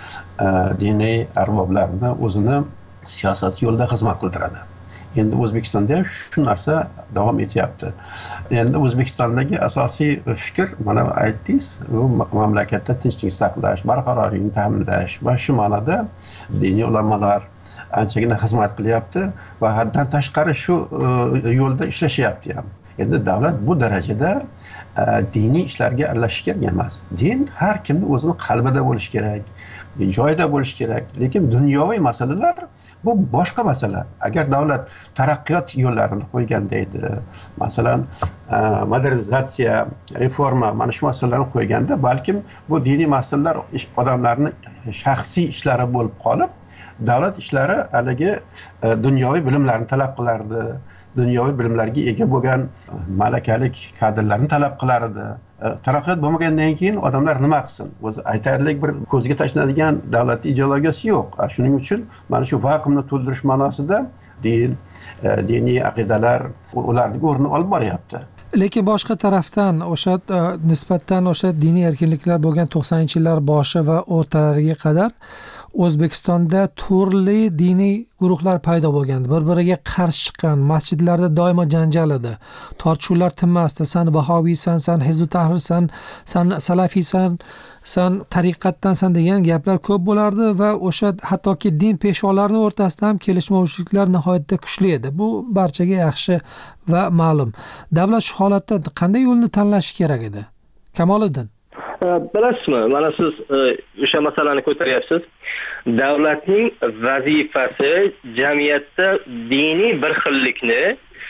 e, diniy arboblarni o'zini siyosat yo'lida xizmat qildiradi. Endi O'zbekistonda ham shu narsa davom etyapti. Endi O'zbekistondagi asosiy fikr, mana aytdingiz, u mamlakatda tinchlik saqlash, barqarorlikni ta'minlash va shu ma'noda diniy ulamolar anchagina xizmat qilyapti va haddan tashqari shu yo'lda ishlashyapti ham. Endi davlat bu darajada diniy ishlarga aralashish kerak emas. Din har kimning o'zini qalbida bo'lishi kerak. joyida bo'lishi kerak. Lekin dunyoviy masalalar bu boshqa masala. Agar davlat taraqqiyot yo'llarini qo'yganda edi, masalan, modernizatsiya, reforma, mana shu masalalarni qo'yganda, balkim bu diniy masalalar odamlarning shaxsiy ishlari bo'lib qolib, davlat ishlari haligi dunyoviy bilimlarni talab qilardi. Dunyoviy bilimlarga ega bo'lgan malakali kadrlarni talab qilardi. Taraqqiyot bo'lmagandan keyin odamlar nima qilsin? O'zi aytarlik bir ko'zga tashlanadigan davlat ideologiyasi yo'q. Shuning uchun mana shu vakuumni to'ldirish ma'nosida din, diniy aqidalar ularning o'rnini olib boryapti. Lekin boshqa tarafdan o'sha nisbatan o'sha diniy erkinliklar bo'lgan to'qsoninchi yillar boshi va o'rtalariga qadar O'zbekistonda turli diniy guruhlar paydo bo'lgandi. Bir-biriga qarshi chiqqan, masjidlarda doimo janjal edi. Tortishuvlar tinmasdi. San Bahoviysan, san Hizb ut-Tahrirsan, san Salafiysan, san tariqatdansan degan gaplar ko'p bo'lardi va o'sha hattoki din peshvolarining o'rtasida ham kelishmovchiliklar nihoyatda kuchli edi. Bu barchaga yaxshi va ma'lum. Davlat shu holatda qanday yo'lni tanlashi kerak edi? Kamoliddin, bilasizmi, mana siz o'sha masalani ko'taryapsiz. Davlatning vazifasi jamiyatda diniy bir xillikni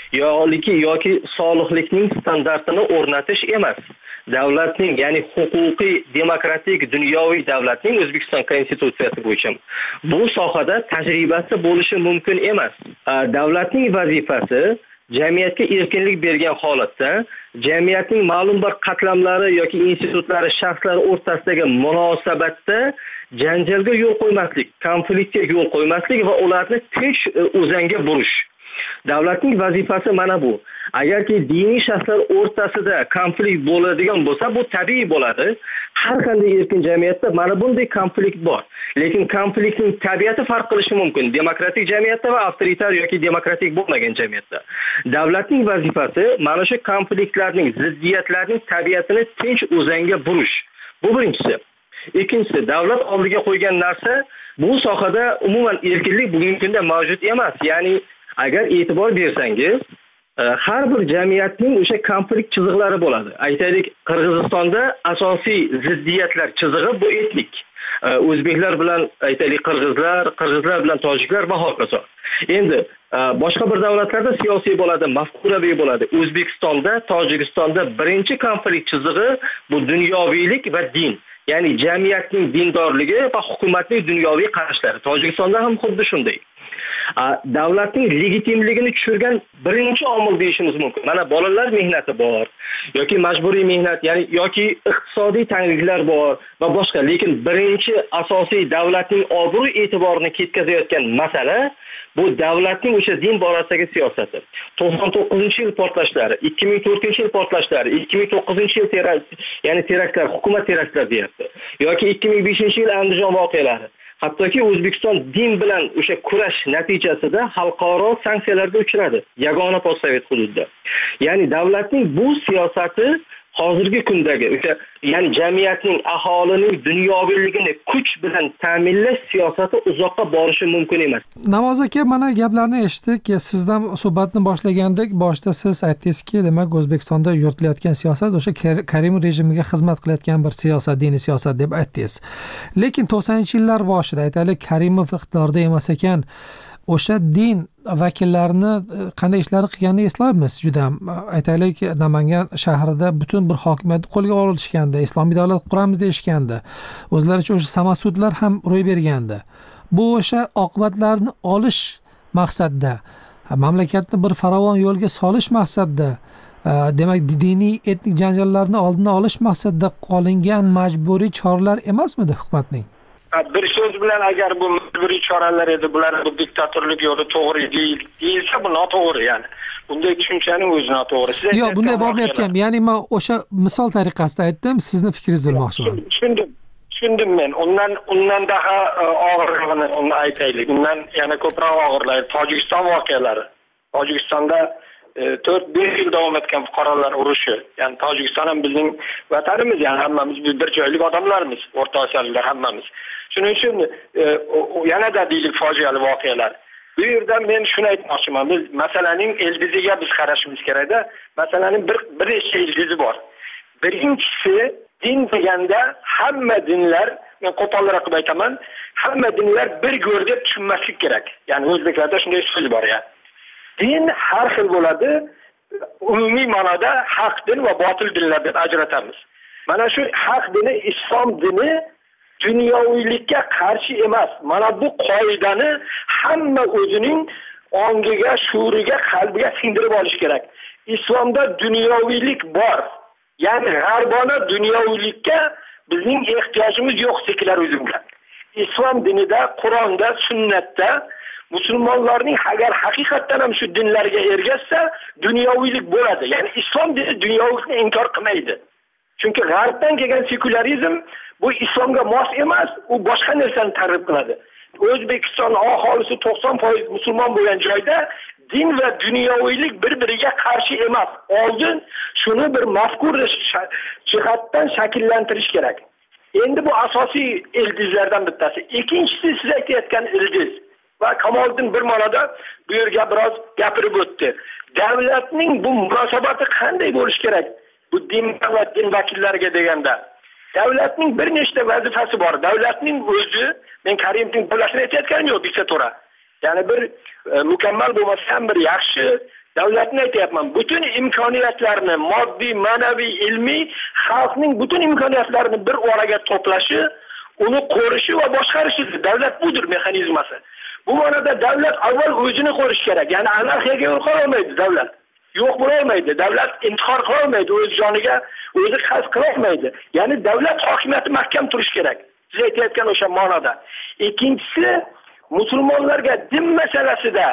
yoki yoki solihlikning standartini o'rnatish emas. Davlatning, ya'ni huquqiy, demokratik, dunyoviy davlatning O'zbekiston konstitutsiyasi bo'yicha bu sohada tajribasi bo'lishi mumkin emas. Davlatning vazifasi jamiyatga erkinlik bergan holatda jamiyatning ma'lum bir qatlamlari yoki institutlari, shaxslar o'rtasidagi munosabatda janjalga yo'l qo'ymaslik, konfliktga yo'l qo'ymaslik va ularni tinch o'zanga burish. Davlatning vazifasi mana bu. Agarki diniy shaxslar o'rtasida konflikt bo'ladigan bo'lsa, bu tabiiy bo'ladi. Har qanday erkin jamiyatda mana bunday konflikt bor. Lekin konfliktning tabiati farq qilishi mumkin demokratik jamiyatda va avtoritar yoki demokratik bo'lmagan jamiyatda. Davlatning vazifasi mana shu konfliktlarning, ziddiyatlarning tabiatini tinch o'zanga burish. Bu birinchisi. Ikkinchisi, davlat oldiga qo'ygan narsa bu sohada umuman erkinlik bugungi kunda mavjud emas. Ya'ni agar e'tibor bersangiz, har bir jamiyatning o'sha konflikt chiziqlari bo'ladi. Aytaylik, Qirg'izistonda asosiy ziddiyatlar chizig'i bu etnik. O'zbeklar bilan aytaylik qirg'izlar, qirg'izlar bilan tojiklar va hokazo. Endi boshqa bir davlatlarda siyosiy bo'ladi, mafkuraviy bo'ladi. O'zbekistonda, Tojikistonda birinchi konflikt chizig'i bu dunyoviylik va din. Ya'ni jamiyatning dindorligi va hukumatning dunyoviy qarashlari. Tojikistonda ham xuddi shunday. Davlatning legitimligini tushirgan birinchi omil deyishimiz mumkin. Mana bolalar mehnati bor yoki majburiy mehnat, ya'ni yoki iqtisodiy tangliklar bor va boshqa. Lekin birinchi asosiy davlatning obro' e'tiborini ketkazayotgan masala bu davlatning o'sha din borasidagi siyosati. to'qson to'qqizinchi yil portlashlari, ikki ming to'rtinchi yil portlashlari, ikki ming to'qqizinchi yil terakt, ya'ni teraktlar, hukumat teraktlar deyapti. Yoki ikki ming beshinchi yil Andijon voqealari. Hattoki O'zbekiston din bilan o'sha kurash natijasida xalqaro sanksiyalarga uchradi, yagona postsovet hududida. Ya'ni davlatning bu siyosati hozirgi kundagi o'sha, ya'ni jamiyatning, aholining dunyoviyligini kuch bilan ta'minlash siyosati uzoqqa borishi mumkin emas. Namoz aka, mana gaplarni eshitdik. Sizdan suhbatni boshlagandik. Boshda siz aytdingizki, demak O'zbekistonda yuritilayotgan siyosat o'sha Karimov rejimiga xizmat qilayotgan bir siyosat, diniy siyosat deb aytdingiz. Lekin to'qsoninchi yillar boshida aytaylik, Karimov iqtidorda emas ekan, o'sha din vakillarini qanday ishlarni qilganini eslaymiz juda ham. Aytaylik, Namangan shahrida butun bir hokimiyat qo'lga olishganda, islomiy davlat quramiz deyishganda, o'zlaricha o'sha samasudlar ham ro'y berganda. Bu o'sha oqibatlarni olish maqsadida, mamlakatni bir farovon yo'lga solish maqsadida, demak diniy etnik janjallarni oldini olish maqsadida qolingan majburiy choralar emasmidi hukumatning? Bir so'z bilan agar bu majburiy choralar edi, bular bu diktatorlik yo'li to'g'ri deyil, deyilsa bu noto'g'ri, ya'ni. Bunday tushunchaning o'zi noto'g'ri. Yo'q, bunday bormayotgan. Ya'ni men o'sha misol tariqasida aytdim, sizni fikringizni bilmoqchiman. Tushundim. Tushundim men. Undan undan daha og'irligini uni aytaylik. Undan yana ko'proq og'irlari Tojikiston voqealari. Tojikistonda to'rt besh yil davom etgan fuqarolar urushi. Ya'ni Tojikiston ham bizning vatanimiz, ya'ni hammamiz bir joylik odamlarmiz, o'rta osiyoliklar hammamiz. Shuning uchun yanada deylik fojiali voqealar. Bu yerda men shuni aytmoqchiman. Biz masalaning ildiziga biz qarashimiz kerak-da. Masalaning bir bir nechta ildizi bor. Birinchisi, din deganda hamma dinlar men qo'polroq qilib aytaman, hamma dinlar bir go'r deb tushunmaslik kerak. Ya'ni o'zbeklarda shunday so'z bor ya. Din har xil bo'ladi. Umumiy ma'noda haq din va botil dinlar deb ajratamiz. Mana shu haq dini, islom dini dunyoviylikka qarshi emas. Mana bu qoidani hamma o'zining ongiga, shuuriga, qalbiga singdirib olish kerak. Islomda dunyoviylik bor. Ya'ni g'arbona dunyoviylikka bizning ehtiyojimiz yo'q sekularizmga. Islom dinida, Qur'onda, sunnatda musulmonlarning agar haqiqatan ham shu dinlarga ergashsa, dunyoviylik bo'ladi. Ya'ni islom dini dunyovilikni inkor qilmaydi. Chunki g'arbdan kelgan sekularizm bu islomga mos emas, u boshqa narsani targ'ib qiladi. O'zbekiston aholisi to'qson foiz musulmon bo'lgan joyda din va dunyoviylik bir-biriga qarshi emas. Oldin shuni bir mazkur jihatdan shakllantirish kerak. Endi bu asosiy ildizlardan bittasi. Ikkinchisi siz aytayotgan ildiz va Kamoliddin bir ma'noda bu yerga biroz gapirib o'tdi. Davlatning bu munosabati qanday bo'lish kerak? Bu din va din vakillariga deganda davlatning bir nechta vazifasi bor. Davlatning o'zi, men Karimovning bo'lashini aytayotganim yo'q, diktatura. Ya'ni bir e, mukammal bo'lmasa ham bir yaxshi davlatni aytayapman. Butun imkoniyatlarni, moddiy, ma'naviy, ilmiy, xalqning butun imkoniyatlarini bir oraga to'plashi, uni qo'rishi va boshqarishi davlat budir mexanizmasi. Bu ma'noda davlat avval o'zini qo'rish kerak. Ya'ni anarxiyaga yo'l qo'ya olmaydi davlat. Yo'q bo'la olmaydi. Davlat intihor qila olmaydi, o'z joniga o'zi qasd qila olmaydi. Ya'ni davlat hokimiyati mahkam turish kerak. Siz aytayotgan o'sha ma'noda. Ikkinchisi, musulmonlarga din masalasida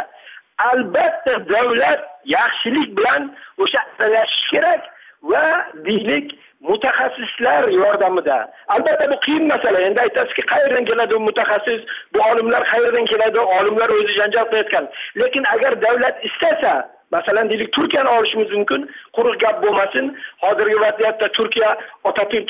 albatta davlat yaxshilik bilan o'sha aralashish kerak va dinlik mutaxassislar yordamida. Albatta bu qiyin masala. Endi aytasizki, qayerdan keladi mutaxassis? Bu olimlar qayerdan keladi? Olimlar o'zi janjal qilayotgan. Lekin agar davlat istasa, masalan, deylik Turkiyani olishimiz mumkin, quruq gap bo'lmasin. Hozirgi vaziyatda Turkiya Otatürk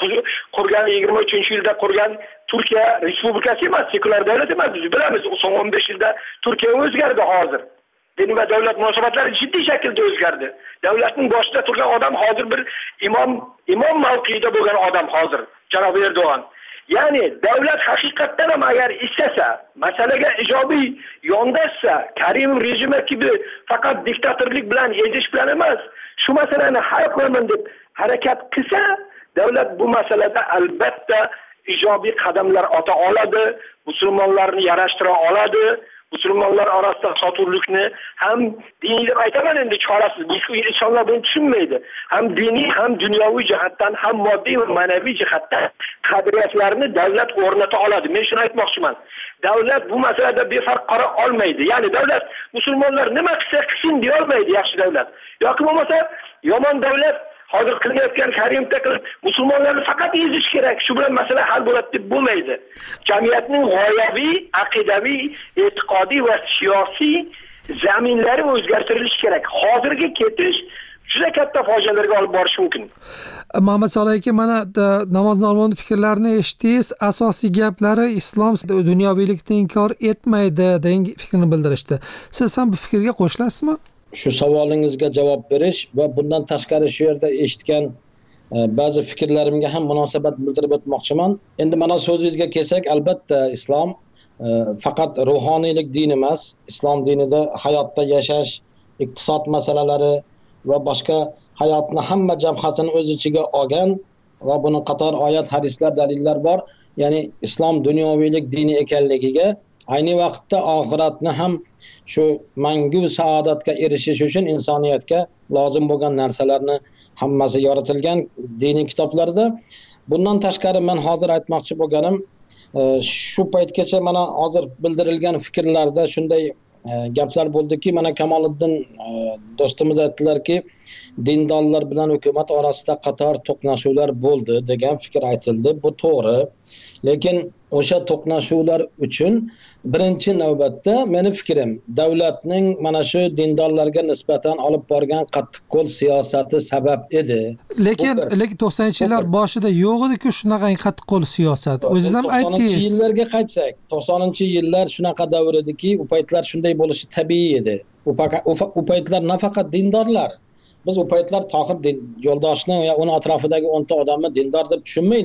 qurgan yigirma uchinchi yilda qurgan Turkiya respublikasi emas, sekulyar davlat emas. Biz bilamiz, son o'n besh yilda Turkiya o'zgardi hozir. Din va davlat munosabatlari jiddiy shaklda o'zgardi. Davlatning boshida turgan odam hozir bir imom imom mavqeida bo'lgan odam hozir, janob Erdo'g'on. Ya'ni davlat haqiqatdan ham agar istasa, masalaga ijobiy yondashsa, Karimov rejimi kabi faqat diktatorlik bilan ezish bilan emas, shu masalani hal qilaman deb harakat qilsa, davlat bu masalada albatta ijobiy qadamlar ota oladi, musulmonlarni yarashtira oladi. Musulmonlar orasida sotuvlikni ham diniy deb aytaman endi chorasiz. Bu insonlar buni tushunmaydi. Ham diniy, ham dunyoviy jihatdan, ham moddiy va ma'naviy jihatdan qadriyatlarni davlat o'rnata oladi. Men shuni aytmoqchiman. Davlat bu masalada befarq qara olmaydi. Ya'ni davlat musulmonlar nima qilsa qilsin deya olmaydi yaxshi davlat. Yoki bo'lmasa yomon davlat hozir qilayotgan Karimovda qilib musulmonlarni faqat ezish kerak, shu bilan masala hal bo'ladi deb bo'lmaydi. Jamiyatning g'oyaviy, aqidaviy, e'tiqodiy va siyosiy zaminlari o'zgartirilishi kerak. Hozirgi ketish juda katta fojialarga olib borishi mumkin. Muhammad Solih aka, mana namoz Nolvon fikrlarini eshitdingiz. Asosiy gaplari islom dunyoviylikni inkor etmaydi degan fikrni bildirishdi. Siz ham bu fikrga qo'shilasizmi? Shu savolingizga javob berish va bundan tashqari shu yerda eshitgan ba'zi fikrlarimga ham munosabat bildirib o'tmoqchiman. Endi mana so'zingizga kelsak, albatta islom faqat ruhoniylik din emas. Islom dinida hayotda yashash, iqtisod masalalari va boshqa hayotni hamma jamhatini o'z ichiga olgan va buni qator oyat, hadislar, dalillar bor. Ya'ni islom dunyoviylik dini ekanligiga, ayni vaqtda oxiratni ham shu mangu saodatga erishish uchun insoniyatga lozim bo'lgan narsalarni hammasi yoritilgan diniy kitoblarda. Bundan tashqari men hozir aytmoqchi bo'lganim, shu paytgacha mana hozir bildirilgan fikrlarda shunday gaplar bo'ldiki, mana Kamoliddin do'stimiz aytdilarki, dindorlar bilan hukumat orasida qator to'qnashuvlar bo'ldi degan fikr aytildi. Bu to'g'ri. Lekin o'sha to'qnashuvlar uchun birinchi navbatda meni fikrim, davlatning mana shu dindorlarga nisbatan olib borgan qattiqqo'l siyosati sabab edi. Lekin lekin to'qsoninchi yillar boshida yo'q edi-ku shunaqa qattiqqo'l siyosat. O'zingiz ham aytdingiz. to'qsoninchi yillarga qaytsak, to'qsoninchi yillar shunaqa davr ediki, u paytlar shunday bo'lishi tabiiy edi. U paytlar nafaqat dindorlar, biz u paytlar Tohir yo'ldoshni va uning atrofidagi o'nta odamni dindor deb tushunmaylik.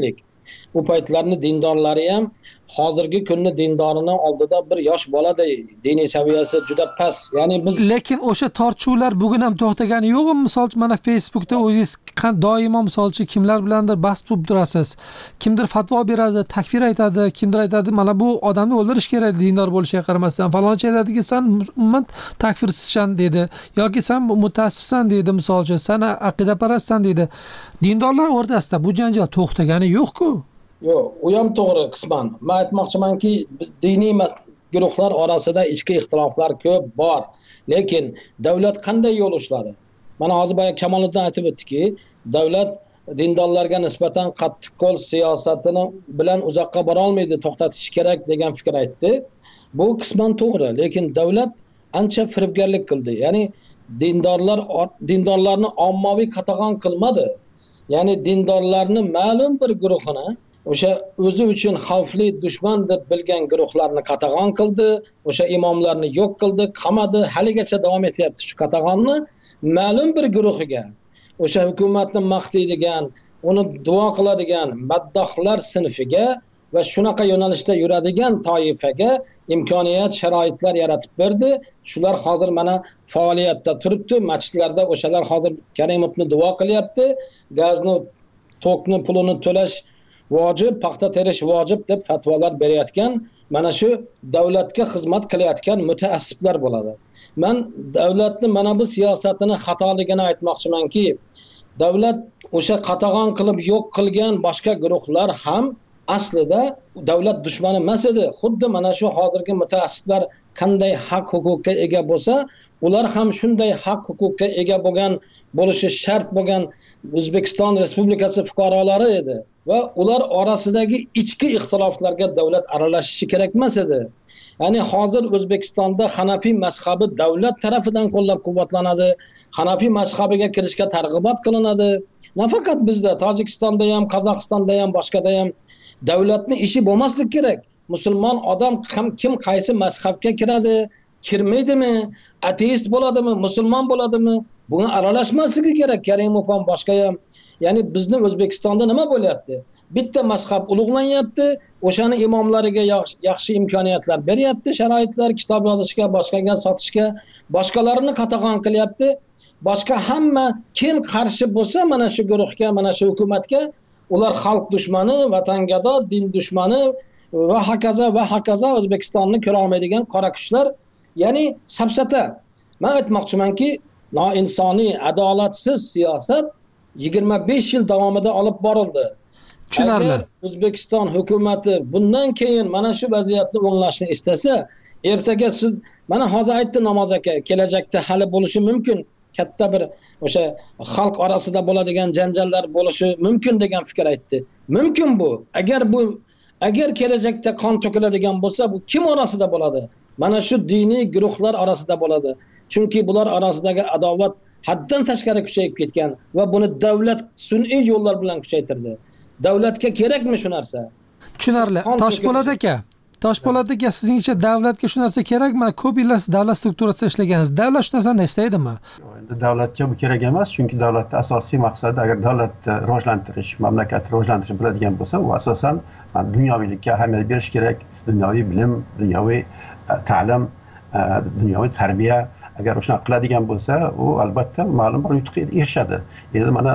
u paytlarni dindorlari ham hozirgi kunni dindorini oldida bir yosh boladay diniy saviyasi juda past. Ya'ni biz lekin o'sha tortishuvlar bugun ham to'xtagani yo'qmi? Misolchi mana Facebookda o'zingiz doimo misolchi kimlar bilandir bahs qilib turasiz. Kimdir fatvo beradi, takfir aytadi, kimdir aytadi mana bu odamni o'ldirish kerak dindor bo'lishiga qaramasdan. Falonchi aytadiki sen umuman takfirsizsan dedi yoki sen mutassifsan dedi misolchi, sen aqidaparastsan dedi. Dindorlar o'rtasida bu janjal to'xtagani yo'q-ku. Yo'q, u ham to'g'ri qisman. Men aytmoqchimanki, biz diniy guruhlar orasida ichki ixtiloflar ko'p bor. Lekin davlat qanday yo'l ushladi? Mana hozir boya Kamoliddin aytib o'tdiki, davlat dindorlarga nisbatan qattiqqo'l siyosatini bilan uzoqqa bora olmaydi, to'xtatish kerak degan fikr aytdi. Bu qisman to'g'ri, lekin davlat ancha firibgarlik qildi. Ya'ni dindorlar dindorlarni ommaviy qatag'on qilmadi. Ya'ni dindorlarni ma'lum bir guruhini o'sha o'zi uchun xavfli dushman deb bilgan guruhlarni qatag'on qildi, o'sha imomlarni yo'q qildi, qamadi, haligacha davom etyapti shu qatag'onni ma'lum bir guruhiga, o'sha hukumatni maqtaydigan, uni duo qiladigan maddohlar sinfiga va shunaqa yo'nalishda yuradigan toifaga imkoniyat, sharoitlar yaratib berdi. Shular hozir mana faoliyatda turibdi, masjidlarda o'shalar hozir Karimovni duo qilyapti, gazni, tokni pulini to'lash vojib, paxta terish vojib deb fatvolar berayotgan, mana shu davlatga xizmat qilayotgan mutaassiblar bo'ladi. Men davlatni mana bu siyosatini xatoligini aytmoqchimanki, davlat o'sha qatag'on qilib yo'q qilgan boshqa guruhlar ham aslida davlat dushmani emas edi. Xuddi mana shu hozirgi mutaassiblar qanday haq huquqqa ega bo'lsa, ular ham shunday haq huquqqa ega bo'lgan bo'lishi shart bo'lgan O'zbekiston Respublikasi fuqarolari edi va ular orasidagi ichki ixtiloflarga davlat aralashishi kerak emas edi. Ya'ni hozir O'zbekistonda Hanafiy mazhabi davlat tarafidan qo'llab-quvvatlanadi, Hanafiy mazhabiga kirishga targ'ibot qilinadi. Nafaqat bizda, Tojikistonda ham, Qozog'istonda ham, boshqada ham davlatning ishi bo'lmaslik kerak. Musulmon odam kim qaysi mazhabga kiradi, kirmaydimi, ateist bo'ladimi, musulmon bo'ladimi, bunga aralashmasligi kerak. Karimov ham boshqa ham. Ya'ni bizni O'zbekistonda nima bo'lyapti? Bitta mazhab ulug'lanyapti, o'shani imomlariga yaxshi imkoniyatlar beryapti, sharoitlar, kitob yozishga, boshqaga sotishga, boshqalarini qatag'on qilyapti. Boshqa hamma kim qarshi bo'lsa mana shu guruhga, mana shu hukumatga, ular xalq dushmani, vatangado, din dushmani va hokazo va hokazo O'zbekistonni ko'ra olmaydigan qora kuchlar, ya'ni safsata. Men aytmoqchimanki, noinsoniy, adolatsiz siyosat yigirma besh yil davomida olib borildi. Tushunarli. O'zbekiston hukumatı bundan keyin mana shu vaziyatni o'nglashni istasa, ertaga siz mana hozir aytdi Namoz aka, kelajakda hali bo'lishi mumkin, katta bir o'sha xalq orasida bo'ladigan janjallar bo'lishi mumkin degan fikr aytdi. Mumkin bu. Agar bu agar kelajakda qon to'kiladigan bo'lsa, bu kim orasida bo'ladi? Mana shu diniy guruhlar orasida bo'ladi. Chunki bular orasidagi adovat haddan tashqari kuchayib ketgan va buni davlat sun'iy yo'llar bilan kuchaytirdi. Davlatga kerakmi shu narsa? Tushunarli. Toshpo'lat aka, Toshpo'lat aka, sizningcha davlatga shu narsa kerakmi? Ko'p yillar siz davlat strukturasida ishlagansiz. Davlat shu narsani istaydimi? Endi davlatga bu kerak emas, chunki davlatning asosiy maqsadi agar davlatni rivojlantirish, mamlakatni rivojlantirishni biladigan bo'lsa, u asosan dunyoviylikka ahamiyat berish kerak. Dunyoviy bilim, dunyoviy ta'lim, dunyoviy tarbiya agar shunaqa qiladigan bo'lsa, u albatta ma'lum bir yutuqqa erishadi. Endi mana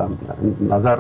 nazar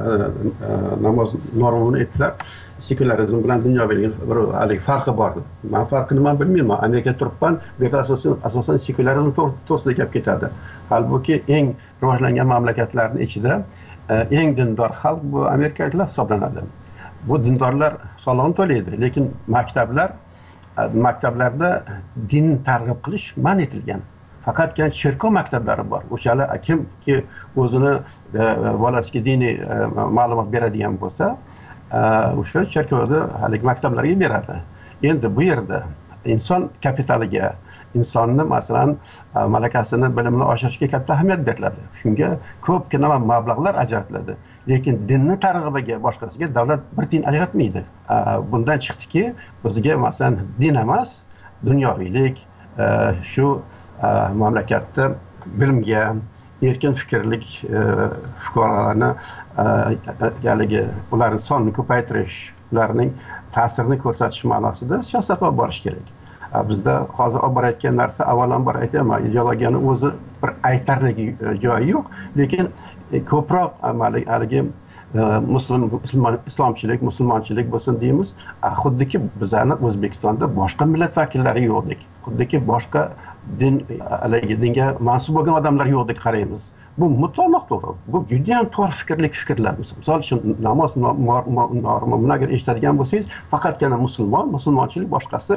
namoz normini aytdilar. Sekularizm bilan dunyoviylik bir hali farqi bor. Men farqini nima bilmayman. Amerika turibman, bu yerda asosan asosan sekularizm to'g'risida gap ketadi. Halbuki eng rivojlangan mamlakatlarning ichida eng dindor xalq bu amerikaliklar hisoblanadi. Bu dindorlar soliqni to'laydi, lekin maktablar maktablarda din targ'ib qilish man etilgan. Faqatgina cherkov maktablari bor. O'shalar kimki o'zini bolasiga diniy ma'lumot beradigan bo'lsa, o'sha cherkovda haligi maktablarga beradi. Endi bu yerda inson kapitaliga, insonni masalan malakasini, bilimini oshirishga katta ahamiyat beriladi. Shunga ko'pgina mablag'lar ajratiladi. Lekin dinni targ'ibiga, boshqasiga davlat bir tiyin ajratmaydi. Bundan chiqdiki, bizga masalan din emas, dunyoviylik, shu mamlakatda bilimga, erkin fikrlik fuqarolarni haligi ularning sonini ko'paytirish, ularning ta'sirini ko'rsatish ma'nosida siyosat olib borish kerak. Bizda hozir olib borayotgan narsa avvalambor aytaman, ideologiyani o'zi bir aytarli joyi yo'q, lekin ko'proq haligi musulmon islomchilik, musulmonchilik bo'lsin deymiz. Xuddiki bizlarni O'zbekistonda boshqa millat vakillari yo'qdek, xuddiki boshqa din haligi dinga mansub bo'lgan odamlar yo'qdek qaraymiz. Bu mutlaq noto'g'ri. Bu juda ham to'g'ri fikrlik fikrlar. Misol uchun namoz normani agar eshitadigan bo'lsangiz, faqatgina musulmon, musulmonchilik boshqasi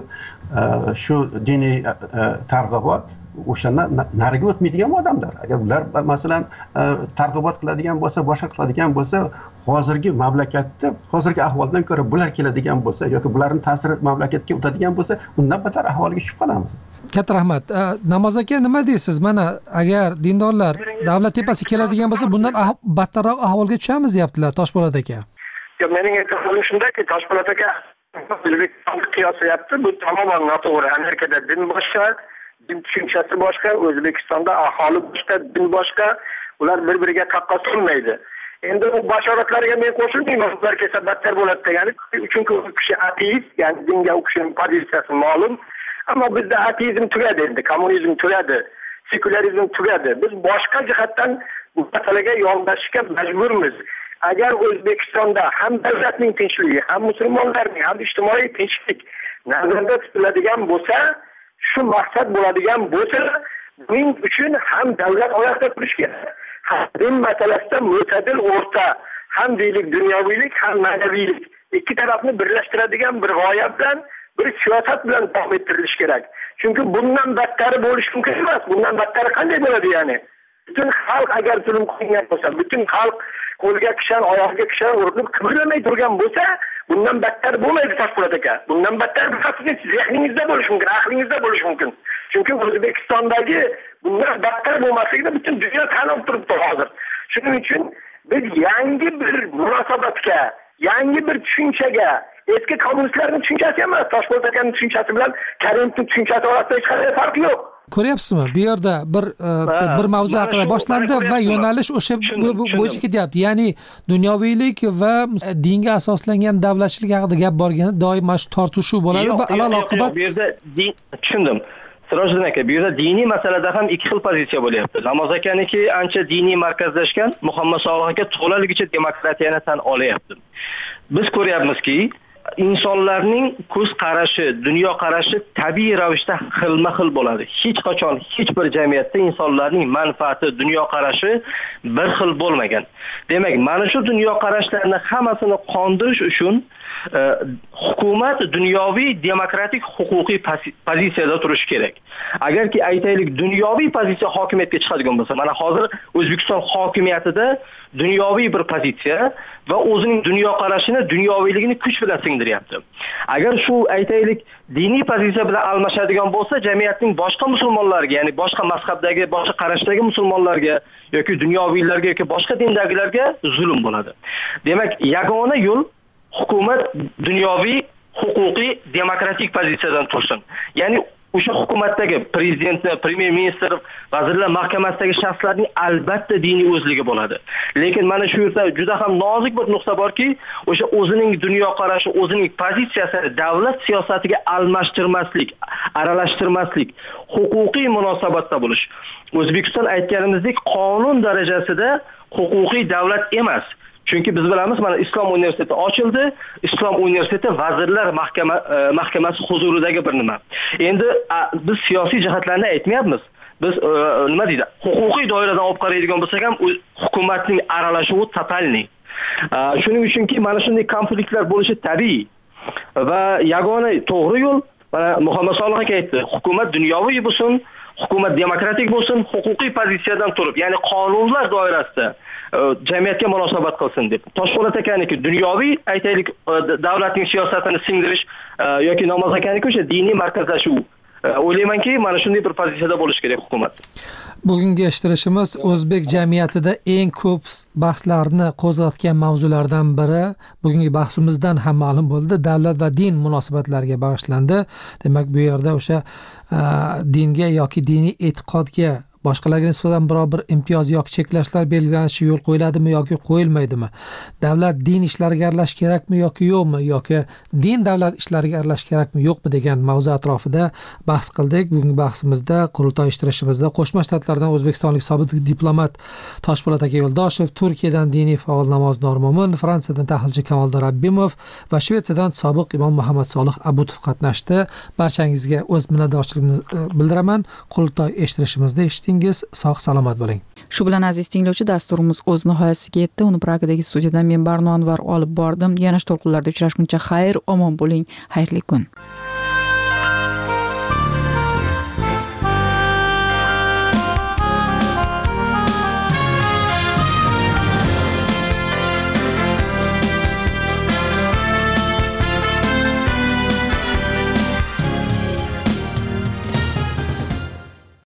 shu diniy targ'ibot o'shandan nariga o'tmaydigan odamlar. Agar ular masalan targ'ibot qiladigan bo'lsa, boshqa qiladigan bo'lsa, hozirgi mamlakatda, hozirgi ahvoldan ko'ra bular keladigan bo'lsa yoki bularning ta'siri mamlakatga o'tadigan bo'lsa, undan battar ahvolga tushib qolamiz. Katta rahmat. Namoz aka, nima deysiz? Mana agar dindorlar davlat tepasiga keladigan bo'lsa, bundan battarroq ahvolga tushamiz deyaptilar Toshpo'lat aka. Yo, mening e'tirorim shundaki, Toshpo'lat aka O'zbekistonni qiyoslayapti. Bu tamoman noto'g'ri. Amerikada din boshqa, din tushunchasi boshqa, O'zbekistonda aholi boshqa, din boshqa. Ular bir-biriga qaqqos bo'lmaydi. Endi u bashoratlarga men qo'shilmayman. Ular kelsa battar bo'ladi degani, chunki u kishi ateist, ya'ni dinga u kishining pozitsiyasi ma'lum. Ammo bizda ateizm tugadi endi, kommunizm tugadi, sekularizm tugadi. Biz boshqa jihatdan bu masalaga yondashishga majburmiz. Agar O'zbekistonda ham davlatning tinchligi, ham musulmonlarning, ham ijtimoiy tinchlik nazarda tutiladigan bo'lsa, shu maqsad bo'ladigan bo'lsa, buning uchun ham davlat oyoqda turishi kerak. Din masalasida mo'tadil o'rta, ham deylik dunyoviylik, ham ma'naviylik ikki tarafni birlashtiradigan bir g'oya bilan, bir siyosat bilan davom ettirilishi kerak. Chunki bundan battari bo'lishi mumkin emas. Bundan battari qanday bo'ladi ya'ni? Butun xalq agar zulm qilingan bo'lsa, butun xalq qo'liga kishan, oyog'iga kishan urilib qimirlamay turgan bo'lsa, bundan battar bo'lmaydi Toshpo'lat aka. Bundan battar faqat zehningizda bo'lishi mumkin, aqlingizda bo'lishi mumkin. Chunki O'zbekistondagi bundan battar bo'lmasligini butun dunyo tanib turibdi hozir. Shuning uchun biz yangi bir munosabatga, yangi bir tushunchaga, eski kommunistlarning tushunchasi emas, Toshpo'lat akaning tushunchasi bilan Karimovning tushunchasi orasida hech qanday farq yo'q. Ko'ryapsizmi? Bu yerda bir bir mavzu haqida boshlandi va yo'nalish o'sha bo'yicha ketyapti. Ya'ni dunyoviylik va dinga asoslangan davlatchilik haqida gap borganda doim mana shu tortishuv bo'ladi va alal oqibat bu yerda din tushundim. Sirojiddin aka, bu yerda diniy masalada ham ikki xil pozitsiya bo'lyapti. Namoz akaniki ancha diniy markazlashgan, Muhammad Solih aka to'laligicha demokratiyani tan olyapti. Biz ko'ryapmizki, insonlarning ko'z qarashi, dunyo qarashi tabiiy ravishda xilma-xil bo'ladi. Hech qachon hech bir jamiyatda insonlarning manfaati, dunyo qarashi bir xil bo'lmagan. Demak, mana shu dunyo qarashlarni hammasini qondirish uchun e, hukumat dunyoviy demokratik huquqiy pozitsiyada turishi kerak. Agarki aytaylik dunyoviy pozitsiya hokimiyatga chiqadigan bo'lsa, mana hozir O'zbekiston hokimiyatida dunyoviy bir pozitsiya va o'zining dunyo qarashini, dunyoviyligini kuch bilan singdiryapti. Agar shu aytaylik diniy pozitsiya bilan almashadigan bo'lsa, jamiyatning boshqa musulmonlarga, ya'ni boshqa mazhabdagi, boshqa qarashdagi musulmonlarga yoki dunyoviylarga yoki boshqa dindagilarga zulm bo'ladi. Demak, yagona yo'l hukumat dunyoviy, huquqiy, demokratik pozitsiyadan tursin. Ya'ni o'sha hukumatdagi prezidentni, premyer ministr, vazirlar mahkamasidagi shaxslarning albatta diniy o'zligi bo'ladi. Lekin mana shu yerda juda ham nozik bir nuqta borki, o'sha o'zining dunyo qarashi, o'zining pozitsiyasini davlat siyosatiga almashtirmaslik, aralashtirmaslik, huquqiy munosabatda bo'lish. O'zbekiston aytganimizdek qonun darajasida huquqiy davlat emas. Chunki biz bilamiz, mana Islom universiteti ochildi. Islom universiteti vazirlar mahkama mahkamasi huzuridagi bir nima. Endi biz siyosiy jihatlarni aytmayapmiz. Biz nima deydi? Huquqiy doiradan olib qaraydigan bo'lsak ham hukumatning aralashuvi totalniy. Shuning uchunki mana shunday konfliktlar bo'lishi tabiiy. Va yagona to'g'ri yo'l, mana Muhammad Solih aka aytdi, hukumat dunyoviy bo'lsin, hukumat demokratik bo'lsin, huquqiy pozitsiyadan turib, ya'ni qonunlar doirasida jamiyatga munosabat qilsin deb. Toshpo'lat akaniki dunyoviy, aytaylik davlatning siyosatini singdirish yoki Namoz akaniki o'sha diniy markazlashuv. O'ylaymanki, mana shunday bir pozitsiyada bo'lish kerak hukumat. Bugungi eshittirishimiz o'zbek jamiyatida eng ko'p bahslarni qo'zg'atgan mavzulardan biri. Bugungi bahsimizdan ham ma'lum bo'ldi, davlat va din munosabatlariga bag'ishlandi. Demak, bu yerda o'sha dinga yoki diniy e'tiqodga boshqalarga nisbatan biror bir imtiyoz yoki cheklashlar belgilanishi yo'l qo'yiladimi yoki qo'yilmaydimi? Davlat din ishlariga aralashish kerakmi yoki yo'qmi, yoki din davlat ishlariga aralashish kerakmi yo'qmi degan mavzu atrofida bahs qildik. Bugungi bahsimizda qurultoy ishtirokimizda Qo'shma Shtatlardan O'zbekistonlik sobiq diplomat Toshpo'lat aka Yo'ldoshev, Turkiyadan diniy faol Namoznor Mo'min, Fransiyadan tahlilchi Kamoliddin Rabbimov va Shvetsiyadan sobiq imom Muhammad Solih Abutov qatnashdi. Barchangizga o'z minnatdorchiligimni bildiraman. Qurultoy eshittirishimizda eshitdingiz. Sog' salomat bo'ling. Shu bilan aziz tinglovchi, dasturimiz o'z nihoyasiga yetdi. Uni Pragadagi studiyadan men Barno Anvar olib bordim. Yana to'lqinlarda uchrashguncha xayr, omon bo'ling. Xayrli kun.